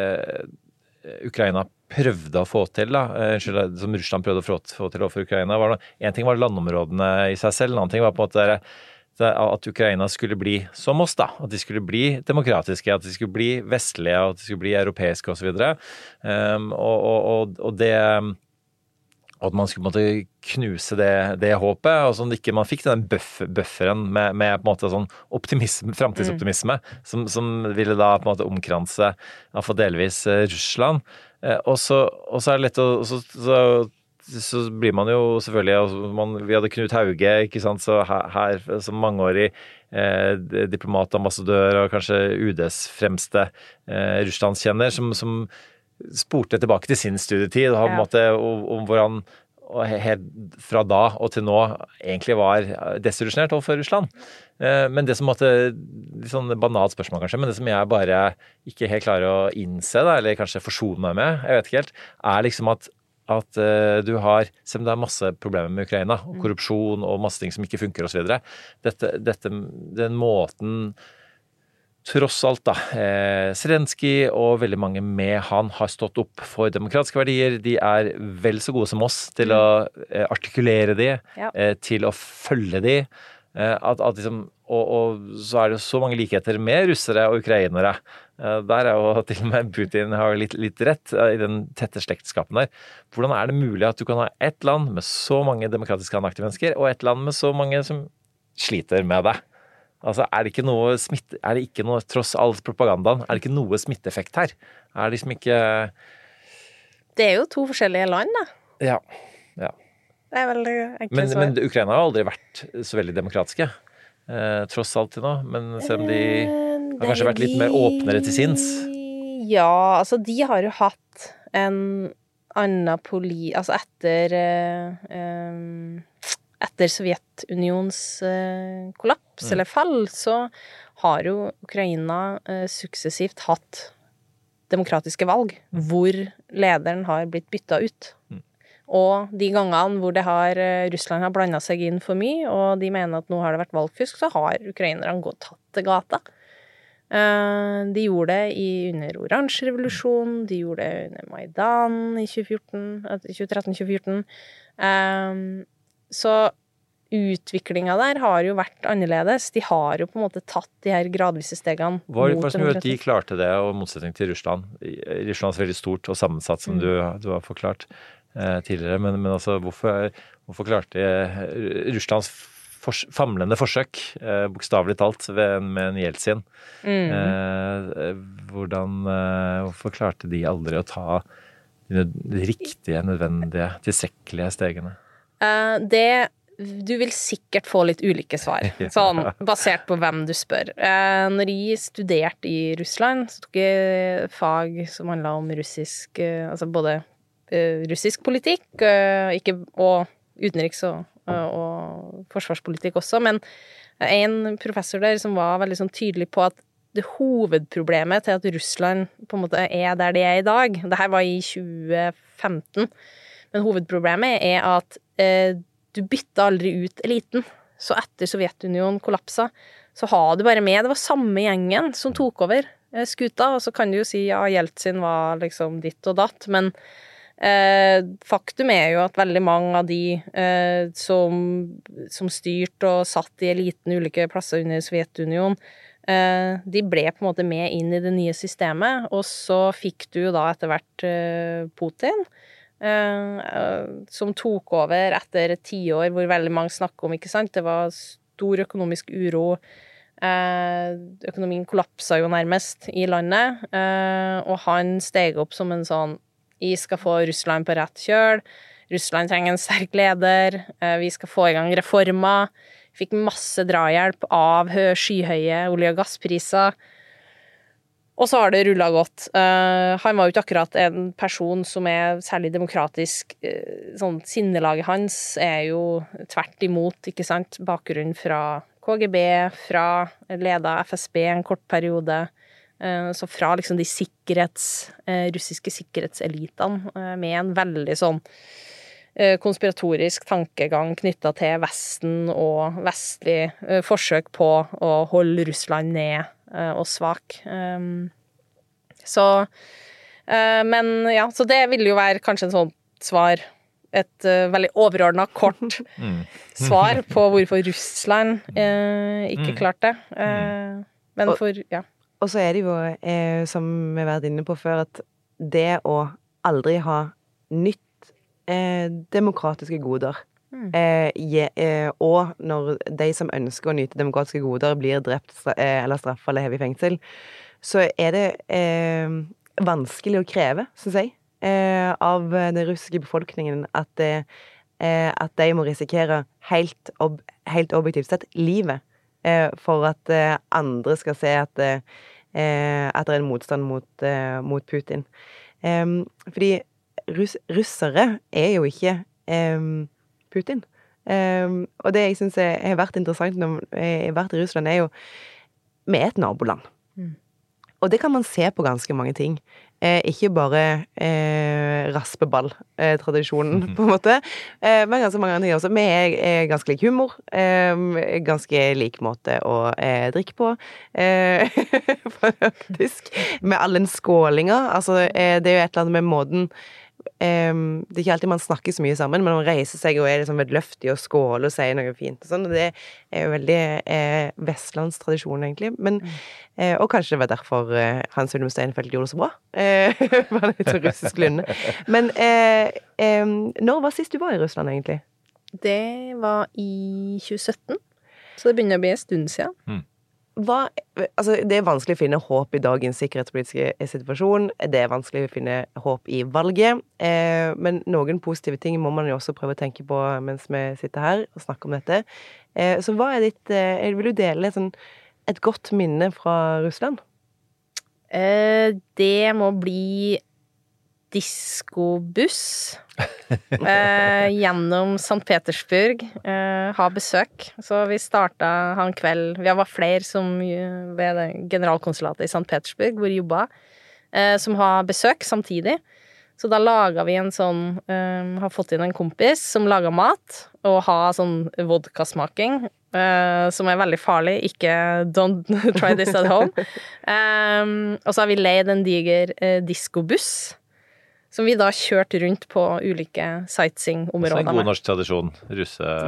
Ukraina prøvde å få til, som Russland prøvde å få til overfor Ukraina, en ting var landområdene i seg selv, en annen ting var på en måte at Ukraina skulle bli som oss da, at de skulle bli demokratiske, at de skulle bli vestlige, at de skulle bli europeiske og så videre. Og det at man skulle på en måte knuse det håpet, og sånn ikke man fikk den bufferen med på en måte sånn optimisme, fremtidsoptimisme, som ville da på en måte omkranse for delvis Russland. Og så det lett å så blir man jo selvfølgelig, vi hadde Knut Hauge, ikke sant, så her som mangeårig diplomat, ambassadør og kanskje UDs fremste Russlandskjenner, som spurte tilbake til sin studietid, og på en måte om hvor han helt fra da og til nå egentlig var desillusjonert overfor Russland. Men det som måtte, litt sånn banalt spørsmål kanskje, men det som jeg bare ikke helt klarer å innse da, eller kanskje forsone meg med, jeg vet ikke helt, liksom at du har, selv om det masse problemer med Ukraina, og korrupsjon og masse ting som ikke funker og så videre, den måten tross alt da, Zelenskyj og veldig mange med han har stått opp for demokratiske verdier, de vel så gode som oss til å artikulere de, til å følge de, liksom, og så det så mange likheter med russere og ukrainere. Der jo til og med Putin har litt rett i den tette slektskapen der. Hvordan det mulig at du kan ha ett land med så mange demokratiske aktive mennesker, og ett land med så mange som sliter med det? Altså, det ikke noe smitte, det ikke noe, tross all propagandaen, det ikke noe smitteeffekt her? Liksom ikke... Det jo 2 forskjellige land, da. Ja. Det vel enkelt svar. Men Ukraina har aldri vært så veldig demokratiske, tross alt til nå, men selv om de har kanskje vært litt mer åpnere til sinns. Ja, altså de har jo hatt en annen altså etter Sovjetunions kollaps eller fall, så har jo Ukraina suksessivt hatt demokratiske valg, hvor lederen har blitt byttet ut. Og de gangene hvor Russland har blandet seg inn for mye, og de mener at nå har det vært valgfusk, så har ukrainerne tatt til gata. De gjorde det under Oransjerevolusjonen, de gjorde det under Maidan i 2013-2014. Så utviklingen der har jo vært annerledes. De har jo på en måte tatt de her gradvise stegene. Hva som gjør at de klarte det, og motsetning til Russland? Russland er veldig stort og sammensatt, som du har forklart tidligere, men altså, hvorfor klarte Russlands famlende forsøk, bokstavelig talt, med en Jeltsin? Hvorfor klarte de aldri å ta de riktige, nødvendige, tilstrekkelige stegene? Du vil sikkert få litt ulike svar, sånn, basert på hvem du spør. Når jeg studerte i Russland, så tok jeg fag som handlet om russisk, altså både russisk politikk, og utenriks og forsvarspolitikk også, men en professor der som var veldig sånn tydelig på at det hovedproblemet til at Russland på en måte der de i dag, det her var i 2015, men hovedproblemet at du bytta aldri ut eliten. Så etter Sovjetunionen kollapsa, så har du bare med, det var samme gjengen som tok over skuta, og så kan du jo si, ja, Jeltsin var liksom ditt og datt, men faktum jo at veldig mange av de som styrt og satt i eliten ulike plasser under Sovjetunionen, de ble på en måte med inn i det nye systemet, og så fikk du jo da etter hvert Putin, som tok over etter 10 år hvor veldig mange snakker om, ikke sant? Det var stor økonomisk uro, økonomien kollapsa jo nærmest i landet, og han steg opp som en sånn, jeg skal få Russland på rett kjøl, Russland trenger en sterk leder, vi skal få i gang reformer, fikk masse drahjelp av skyhøye olje- og gasspriser, og så har det rullet godt. Han var jo ikke akkurat en person som særlig demokratisk, sånn sinnelaget hans jo tvert imot, ikke sant, bakgrunn fra KGB, fra ledet FSB en kort periode, så fra liksom de russiske sikkerhetselitene med en veldig sånn konspiratorisk tankegang knyttet til Vesten og vestlig forsøk på å holde Russland ned og svak. Men ja, så det vil jo være kanskje en sånn svar, et veldig overordnet kort svar på hvorfor Russland ikke klarte det. Men ja. Og så det jo, som vi har vært inne på før, at det å aldri ha nytt demokratiske goder, og når de som ønsker å nyte demokratiske goder blir drept eller straffet eller hevet i fengsel, så det vanskelig å kreve, synes jeg, av den russiske befolkningen at de må risikere helt objektivt sett livet, for at andre skal se at det en motstand mot Putin. Fordi russere jo ikke Putin. Og det jeg synes har vært interessant når jeg har vært i Russland, jo vi et naboland. Og det kan man se på ganske mange ting. Ikke bare raspeball-tradisjonen, på en måte, men ganske mange andre ting også. Vi ganske lik humor, ganske lik måte å drikke på, faktisk. Med all den skålinga, altså det jo et eller annet med måten, det ikke alltid man snakker så mye sammen, men man reiser seg og liksom vedløftig og skåler og sier noe fint og sånn, og det jo veldig vestlandstradisjon egentlig, men og kanskje det var derfor Hans-Wilhelm Steinfeld gjorde det så bra, var det litt så russisk lynne. Men når var sist du var i Russland egentlig? Det var i 2017, så det begynner å bli en stund siden. Altså, det vanskelig å finne håp i dagens sikkerhetspolitiske situasjon, det vanskelig å finne håp i valget, men noen positive ting må man jo også prøve å tenke på mens vi sitter her og snakker om dette. Så hva ditt, vil du dele et godt minne fra Russland? Det må bli diskobuss gjennom St. Petersburg, ha besøk. Så vi startet en kveld, vi var flere som ved generalkonsulatet i St. Petersburg, hvor vi jobbet, som har besøk samtidig. Så da laget vi en sånn, har fått inn en kompis som lager mat, og har sånn vodka-smaking, som veldig farlig, ikke don't try this at home. Og så har vi leid en diger diskobuss, som vi da kjørte rundt på ulike sightseeing-områder. Så en god norsk tradisjon, russe...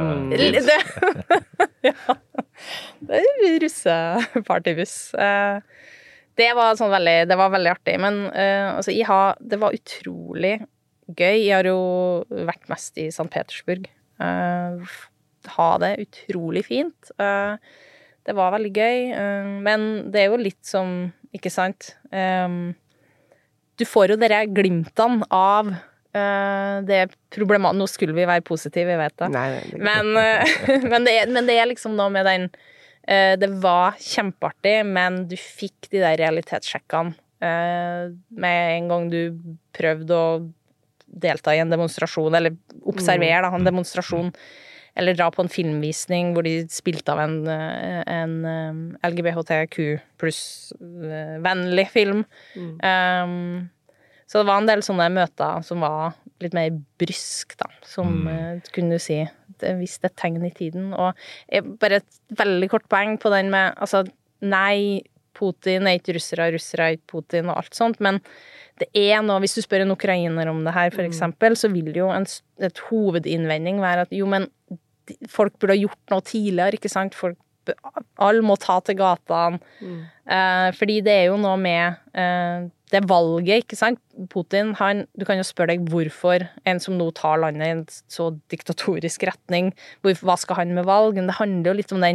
Ja, det russepartybuss. Det var veldig artig, men altså, det var utrolig gøy. Jeg har jo vært mest i St. Petersburg. Ha det utrolig fint. Det var veldig gøy, men det jo litt som, ikke sant? Du får jo dere glimtene av det problemet. Nå skulle vi være positive, jeg vet det. Men det liksom noe med den det var kjempeartig, men du fikk de der realitetssjekkene med en gang du prøvde å delta i en demonstrasjon, eller observere en demonstrasjon, eller dra på en filmvisning hvor de spilte av en LGBTQ pluss vennlig film. Så det var en del sånne møter som var litt mer brysk, da, som kunne du si det viste et tegn i tiden. Og bare et veldig kort poeng på den med, altså, nei, Putin ikke russere, russere ikke Putin og alt sånt, men det noe, hvis du spør en ukrainer om det her, for eksempel, så vil jo et hovedinnvending være at jo, men folk burde ha gjort noe tidligere, ikke sant? Alle må ta til gatene, fordi det jo noe med det valget, ikke sant? Putin, du kan jo spørre deg hvorfor en som nå tar landet i en så diktatorisk retning, hva skal han med valg? Men det handler jo litt om den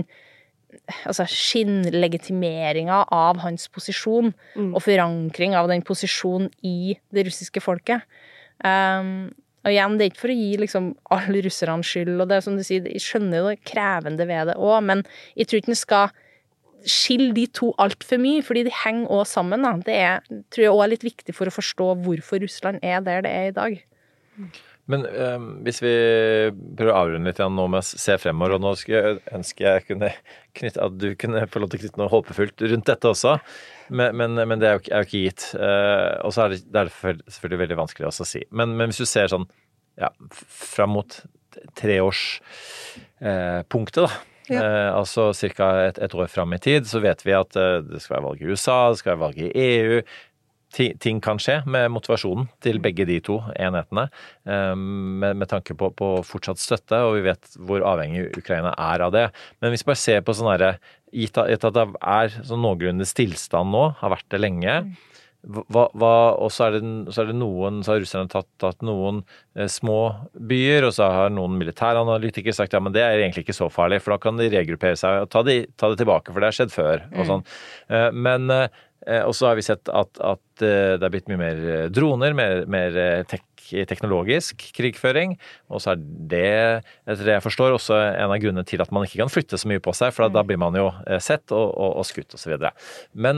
skinnlegitimeringen av hans posisjon, og forankring av den posisjonen i det russiske folket. Og igjen, det ikke for å gi liksom alle russerne skyld, og det som du sier, jeg skjønner jo det krevende ved det også, men jeg tror ikke den skal skille de to alt for mye, fordi de henger også sammen. Da. Det tror jeg også litt viktig for å forstå hvorfor Russland der det i dag. Men hvis vi prøver å avrunde litt nå med å se fremover, og nå ønsker jeg kunne at du kunne få lov til å knytte noe håpefullt rundt dette også, men det jo ikke gitt. Og så det selvfølgelig veldig vanskelig også å si. Men hvis du ser sånn, ja, frem mot 3-årspunktet da, altså cirka et år frem i tid, så vet vi at det skal være valg i USA, det skal være valg i EU, ting kan skje med motivasjonen til begge de to enhetene, med tanke på fortsatt støtte, og vi vet hvor avhengig Ukraina av det. Men hvis vi bare ser på sånn her, gitt at det sånn noenlunde stillstand nå, har vært det lenge, og så det noen, så har russerne tatt noen små byer, og så har noen militæranalytikere sagt, ja, men det egentlig ikke så farlig, for da kan de regruppere seg og ta det tilbake, for det har skjedd før, og sånn. Men og så har vi sett at det blitt mye mer droner, mer teknologisk krigføring, og så det, etter det jeg forstår, også en av grunnene til at man ikke kan flytte så mye på seg, for da blir man jo sett og skutt og så videre. Men,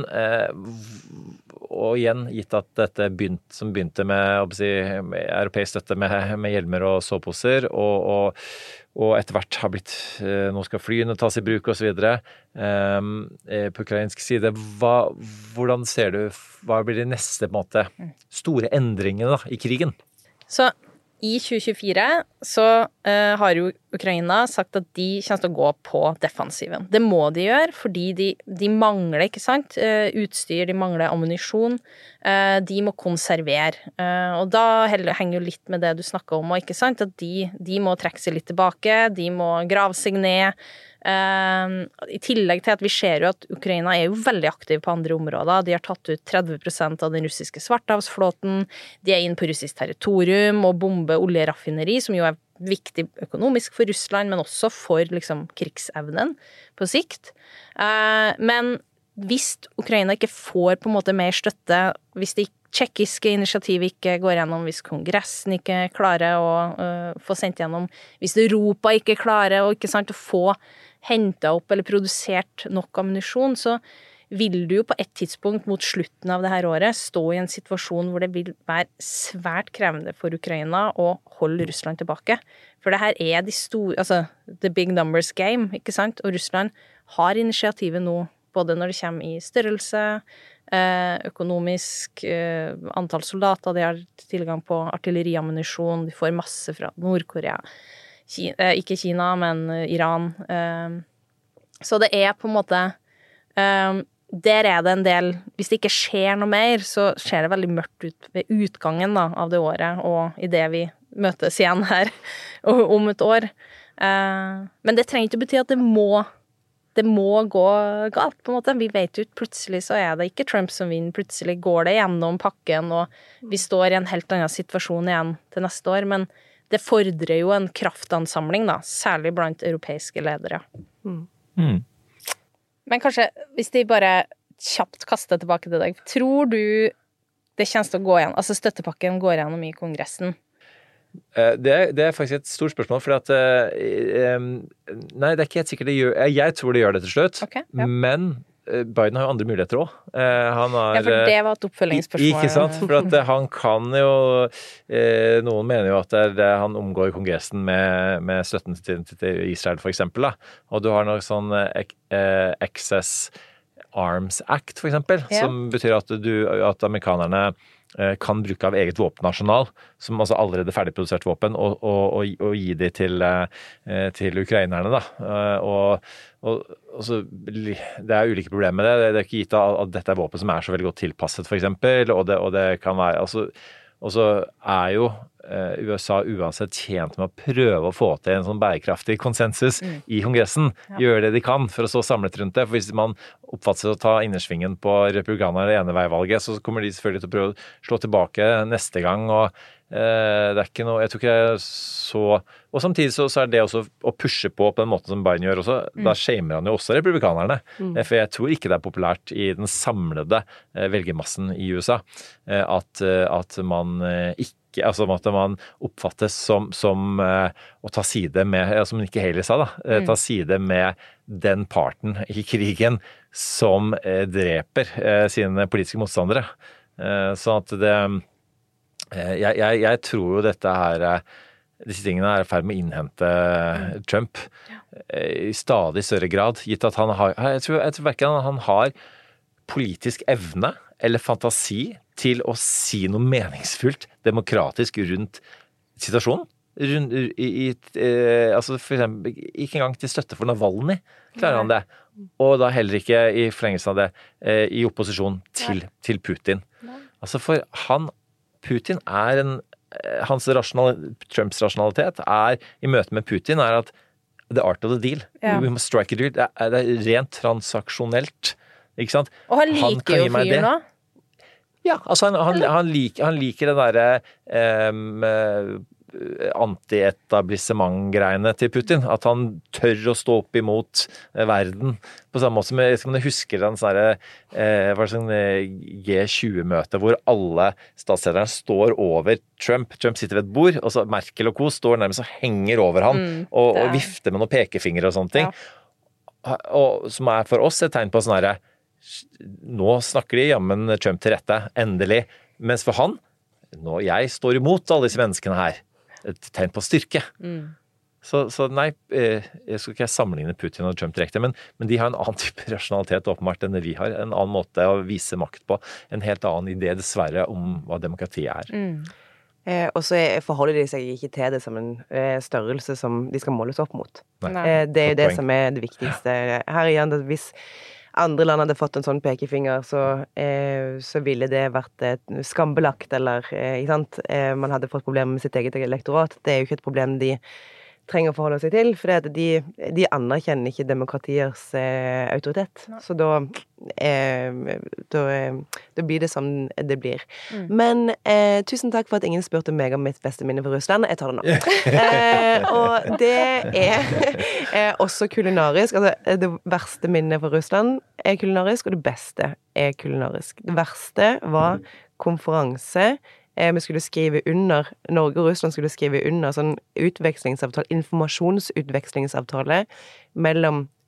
og igjen, gitt at dette som begynte med europeisk støtte med hjelmer og såposer, og etter hvert har blitt, nå skal flyene tas i bruk og så videre, på ukrainsk side, hvordan ser du, hva blir de neste på en måte store endringene da, i krigen? Så i 2024 så har jo Ukraina sagt at de kommer til å gå på defensiven. Det må de gjøre, fordi de mangler, ikke sant, utstyr, de mangler ammunisjon, de må konservere. Og da henger jo litt med det du snakker om, ikke sant, at de må trekke seg litt tilbake, de må grave seg ned, i tillegg til at vi ser jo at Ukraina jo veldig aktiv på andre områder. De har tatt ut 30% av den russiske svarthavsflåten, de inn på russisk territorium og bomber oljeraffineri, som jo viktig økonomisk for Russland, men også for liksom, krigsevnen på sikt. Men hvis Ukraina ikke får på en måte mer støtte, hvis det tsjekkiske initiativet ikke går gjennom, hvis kongressen ikke klarer å få sendt gjennom, hvis Europa ikke klarer å få hentet opp eller produsert nok ammunisjon, så vil du jo på et tidspunkt mot slutten av det her året stå i en situasjon hvor det vil være svært krevende for Ukraina å holde Russland tilbake. For det her de store, altså the big numbers game, ikke sant? Og Russland har initiativet nå, både når det kommer i størrelse, økonomisk, antall soldater, de har tilgang på artilleriammunisjon, de får masse fra Nord-Korea, ikke Kina, men Iran. Så det på en måte, der det en del, hvis det ikke skjer noe mer, så ser det veldig mørkt ut ved utgangen da, av det året, og i det vi møtes igjen her om et år. Men det trenger ikke bety at det må gå galt, på en måte. Vi vet jo plutselig så det ikke Trump som vinner, plutselig går det gjennom pakken, og vi står i en helt annen situasjon igjen til neste år, men det fordrer jo en kraftansamling da, særlig blant europeiske ledere. Men kanskje, hvis de bare kjapt kaster tilbake til deg, tror du det kommer til å gå igjen, altså støttepakken går gjennom i Kongressen? Det faktisk et stort spørsmål, for at nei, det ikke helt sikkert det gjør. Jeg tror det gjør det til slutt, okay, ja. Men Biden har jo andre muligheter også. Han har, ja, for det var et oppfølgingsspørsmål. Ikke sant? For at han kan jo noen mener jo at han omgår Kongressen med støtten til Israel for eksempel da. Og du har noe sånn Excess Arms Act for eksempel, som betyr at amerikanerne kan bruke av eget våpenarsenal, som altså allerede ferdigprodusert våpen, og gi det til ukrainerne da. Og så, det ulike problemer med det. Det ikke gitt at dette våpen som så veldig godt tilpasset for eksempel, og det kan være, altså, og så jo USA uansett tjent med å prøve å få til en sånn bærekraftig konsensus i Kongressen, gjøre det de kan for å stå samlet rundt det, for hvis man oppfatter å ta innersvingen på republikanerne det ene veivalget, så kommer de selvfølgelig til å prøve å slå tilbake neste gang, og det ikke noe, jeg tror ikke så, og samtidig så det også å pushe på den måten som Biden gjør også, da shamer han jo også republikanerne, for jeg tror ikke det populært i den samlede velgermassen i USA, at man ikke, altså at man oppfattes som å ta side med, som Nikki Haley sa da, ta side med den parten i krigen som dreper sine politiske motstandere. Så at det jeg tror jo dette her, disse tingene i ferd med å innhente Trump i stadig større grad, gitt at han har, jeg tror hverken han har politisk evne eller fantasi til å si noe meningsfullt, demokratisk rundt situasjonen. Altså for eksempel, ikke engang til støtte for Navalny klarer han det. Og da heller ikke i forlengelsen av det i opposisjon til Putin. Altså for Putin hans Trumps rasjonalitet i møte med Putin at the art of the deal. We must strike a deal. Det rent transaksjonelt, ikke sant? Og han liker jo fyr nå. Ja, altså han liker den der anti-etablissement-greiene til Putin, at han tør å stå opp imot verden, på samme måte som jeg husker den sånn G20-møte hvor alle statslederne står over Trump sitter ved et bord, og så Merkel og co. står nærmest og henger over han, og vifter med noen pekefingre og sånne ting, og som for oss et tegn på sånn her, nå snakker de jammen Trump til rette, endelig, mens for han, jeg står imot alle disse menneskene her, et tegn på styrke. Så nei, jeg skal ikke sammenligne Putin og Trump direkte, men de har en annen type rasjonalitet åpenbart enn det vi har, en annen måte å vise makt på, en helt annen idé dessverre om hva demokrati Og så forholder de seg ikke til det som en størrelse som de skal måles opp mot. Det jo det som det viktigste. Her igjen, hvis andre land hadde fått en sånn pekefinger, så ville det vært skambelagt, eller, ikke sant? Man hadde fått problemer med sitt eget elektorat. Det jo ikke et problem de trenger å forholde seg til, for de anerkjenner ikke demokratiers autoritet. Så da blir det som det blir. Men tusen takk for at ingen spurte meg om mitt beste minne for Russland. Jeg tar det nå. Og det også kulinarisk. Altså, det verste minnet for Russland kulinarisk, og det beste kulinarisk. Det verste var konferanse. Vi skulle skrive under, Norge og Russland skulle skrive under sånn utvekslingsavtale, informasjonsutvekslingsavtale mellom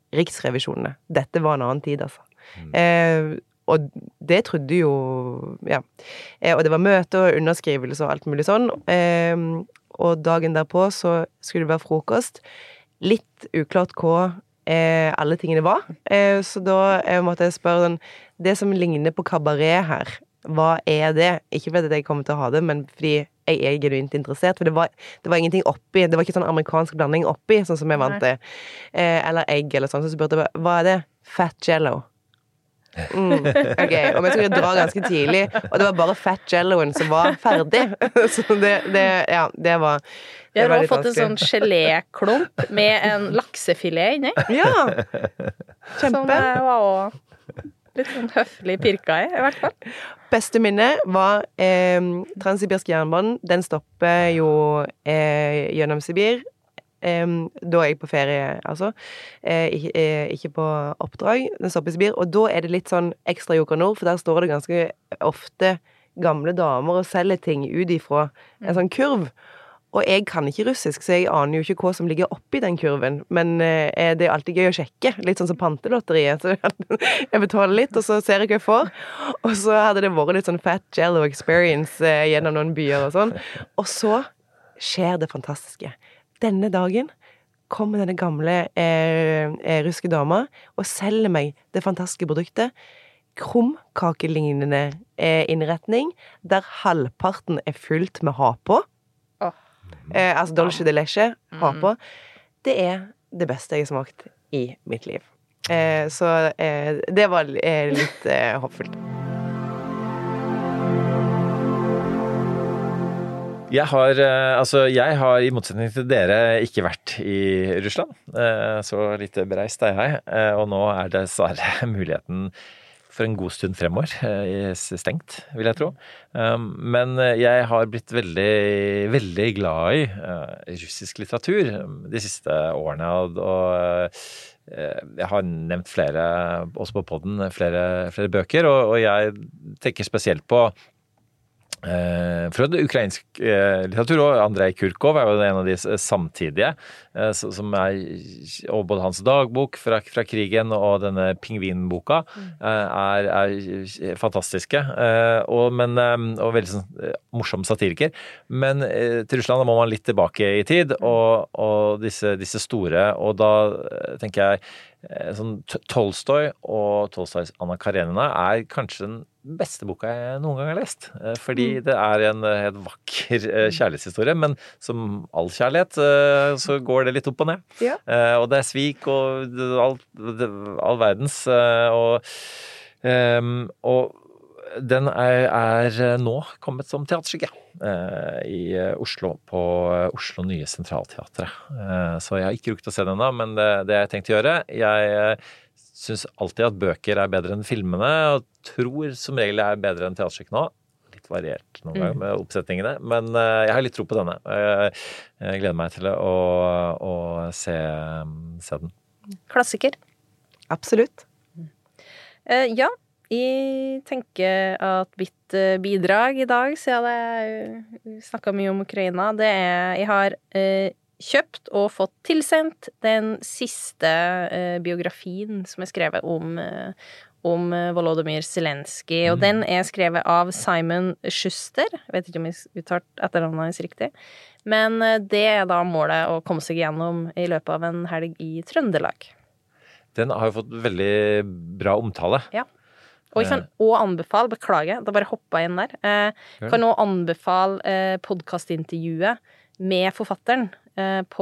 riksrevisjonene. Dette var en annen tid, altså. Og det trodde jo, ja. Og det var møte og underskrivelse og alt mulig sånn. Og dagen derpå så skulle det være frokost. Litt uklart hva alle tingene var. Så da måtte jeg spørre den, det som ligner på kabaret her, hva er det? Ikke fordi jeg kommer til å ha det, men fordi jeg er genuint interessert, for det var ingenting oppi, det var ikke sånn amerikansk blanding oppi, sånn som jeg vant det. Eller egg eller sånn, så spurte jeg, hva er det? Fat jello. Ok, og vi skulle dra ganske tidlig, og det var bare fat jelloen som var ferdig. Så det var Vi har også fått en sånn geléklump med en laksefilet inni. Ja, kjempe. Som var også litt sånn høflig pirka i hvert fall. Beste minne var Transsibirsk jernbanen. Den stopper jo gjennom Sibir. Da er jeg på ferie, altså. Ikke på oppdrag. Den stopper i Sibir. Og da er det litt sånn ekstra Joker Nord, for der står det ganske ofte gamle damer og selger ting ut ifra en sånn kurv. Og jeg kan ikke russisk, så jeg aner jo ikke hva som ligger oppi den kurven. Men det er alltid gøy å sjekke. Litt sånn som pantelotteriet. Så jeg betaler litt, og så ser jeg hva jeg får. Og så hadde det vært litt sånn fat jello experience gjennom noen byer og sånn. Og så skjer det fantastiske. Denne dagen kommer denne gamle russiske dama og selger meg det fantastiske produktet. Krumkakelignende innretning, der halvparten er fylt med ha på. Altså dolce de leche, ha på. Det er det beste jeg har smakt i mitt liv. Så det var litt håpfullt. Jeg har i motsetning til dere ikke vært i Russland, så litt bereist er jeg, og nå er det dessverre muligheten for en god stund fremover, stengt, vil jeg tro. Men jeg har blitt veldig, veldig glad i russisk litteratur de siste årene, og jeg har nevnt flere, også på podden, flere bøker, og jeg tenker spesielt på fra ukrainsk litteratur, og Andrei Kurkov er jo en av de samtidige, som og både hans dagbok fra krigen og denne pingvinboka er fantastiske, og veldig sånn morsom satiriker. Men til Russland må man litt tilbake i tid, og disse store, og da tenker jeg sånn Tolstoy og Tolstoys Anna Karenina er kanskje den beste boka jeg noen gang har lest, fordi det er en helt vakker kjærlighetshistorie, men som all kjærlighet så går det litt opp og ned. Ja. Og det er svik og all verdens, og den er nå kommet som teaterstykke i Oslo, på Oslo Nye Sentralteatret. Så jeg har ikke rukket å se den ennå, men det jeg tenkte å gjøre, jeg synes alltid at bøker er bedre enn filmene, og tror som regel jeg er bedre enn teaterstykke nå. Litt variert noen ganger med oppsetningene, men jeg har litt tro på denne. Jeg gleder meg til å se den. Klassiker. Absolutt. Ja, jeg tenker at mitt bidrag i dag, siden jeg snakket mye om Ukraina, det jeg har kjøpt og fått tilsendt den siste biografien som er skrevet om Volodymyr Zelensky, og den er skrevet av Simon Schuster. Jeg vet ikke om jeg uttalt etternavnet hans riktig, men det er da målet å komme seg gjennom i løpet av en helg i Trøndelag. Den har jo fått veldig bra omtale. Ja. Og jeg kan også anbefale, beklager, da bare hoppet inn der, kan også anbefale podcastintervjuet med forfatteren på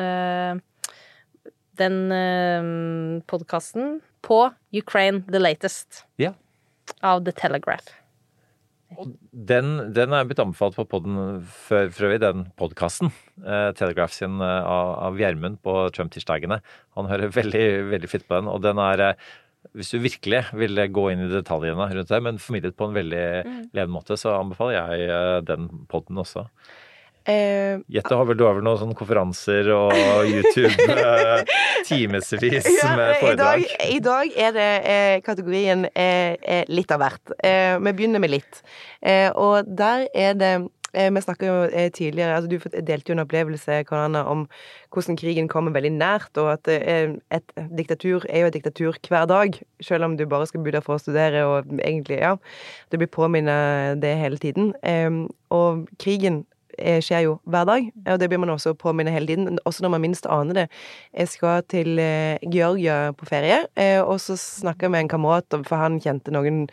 den podcasten på Ukraine The Latest av The Telegraph. Og den er blitt anbefalt på podden før den podcasten, Telegraph sin av Gjermund på Trump-tirsdagene. Han hører veldig, veldig fitt på den, og den er, hvis du virkelig vil gå inn i detaljene rundt det, men formidlet på en veldig levende måte, så anbefaler jeg den podden også. Gjett, du har vel noen sånne konferanser og YouTube timesvis med foredrag. I dag er det kategorien litt av hvert. Vi begynner med litt. Og der er det Vi snakket jo tidligere, altså du delte jo en opplevelse, Karl-Anna, om hvordan krigen kommer veldig nært, og at et diktatur jo et diktatur hver dag, selv om du bare skal bo der for å studere, og egentlig, ja, det blir påminnet det hele tiden. Og krigen skjer jo hver dag, og det blir man også påminnet hele tiden, også når man minst aner det. Jeg skal til Georgia på ferie, og så snakket jeg med en kamerat, for han kjente noen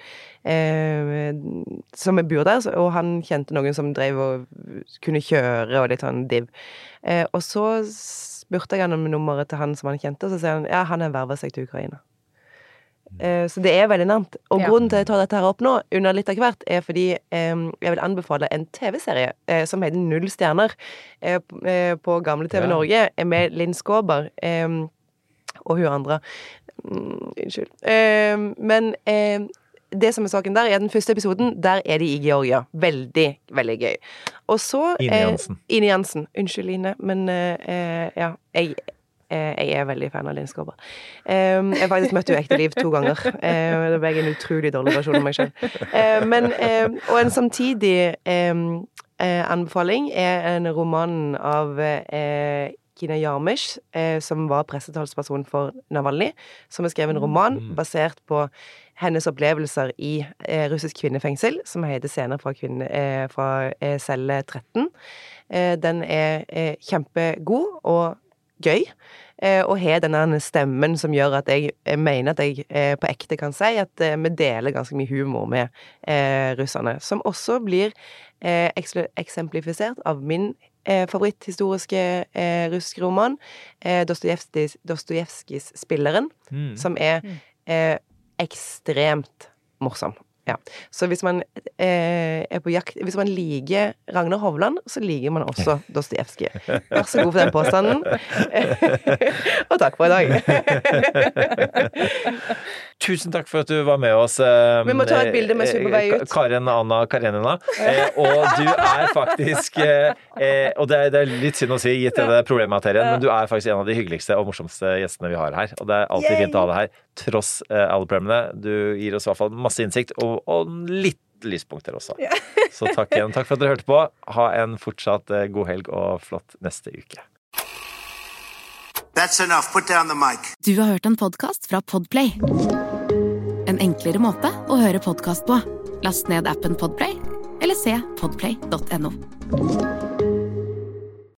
som bor der, og han kjente noen som drev og kunne kjøre, og litt sånn div. Og så spurte jeg han om nummeret til han som han kjente, og så sier han, ja, han vervet seg til Ukraina. Så det veldig nærmt. Og grunnen til at jeg tar dette her opp nå, under litt av hvert, fordi jeg vil anbefale en TV-serie som heter 0 stjerner på gamle TV Norge, med Linn Skåber og hun andre. Unnskyld. Men det som saken der, den første episoden, der de i Georgia. Veldig, veldig gøy. Og så Ine Jansen. Unnskyld, Ine, men ja, jeg veldig fan av Linn Skåber. Jeg faktisk møtte jo ekte liv 2 ganger. Det ble en utrolig dårlig versjon av meg selv. Og en samtidig anbefaling en roman av Kina Jarmish, som var pressetalsperson for Navalny, som skrevet en roman basert på hennes opplevelser i russisk kvinnefengsel, som heter Scener fra celle 13. Den kjempegod og gøy, og har denne stemmen som gjør at jeg mener at jeg på ekte kan si at vi deler ganske mye humor med russerne, som også blir eksemplifisert av min favoritthistoriske russiske roman, Dostojevskijs Spilleren, som ekstremt morsom. Ja. Så hvis man på jakt, hvis man liker Ragnar Hovland, så liker man også Dostojevskij. Vær så god for den påstanden. Og takk for i dag. Tusen takk for at du var med oss. Vi må ta et bilde mens vi er på vei ut. Karen Anna Karenina. Og du faktisk, og det litt synd å si gitt denne problemmaterien, men du faktisk en av de hyggeligste og morsomste gjestene vi har her. Og det alltid fint å ha deg her, tross alle problemene. Du gir oss i hvert fall masse innsikt, og litt lyspunkter også. Så takk igjen. Takk for at dere hørte på. Ha en fortsatt god helg og flott neste uke. That's enough. Put down the mic. Du har hørt en podcast fra Podplay. En enklere måte å høre podcast på. Last ned appen Podplay, eller se podplay.no.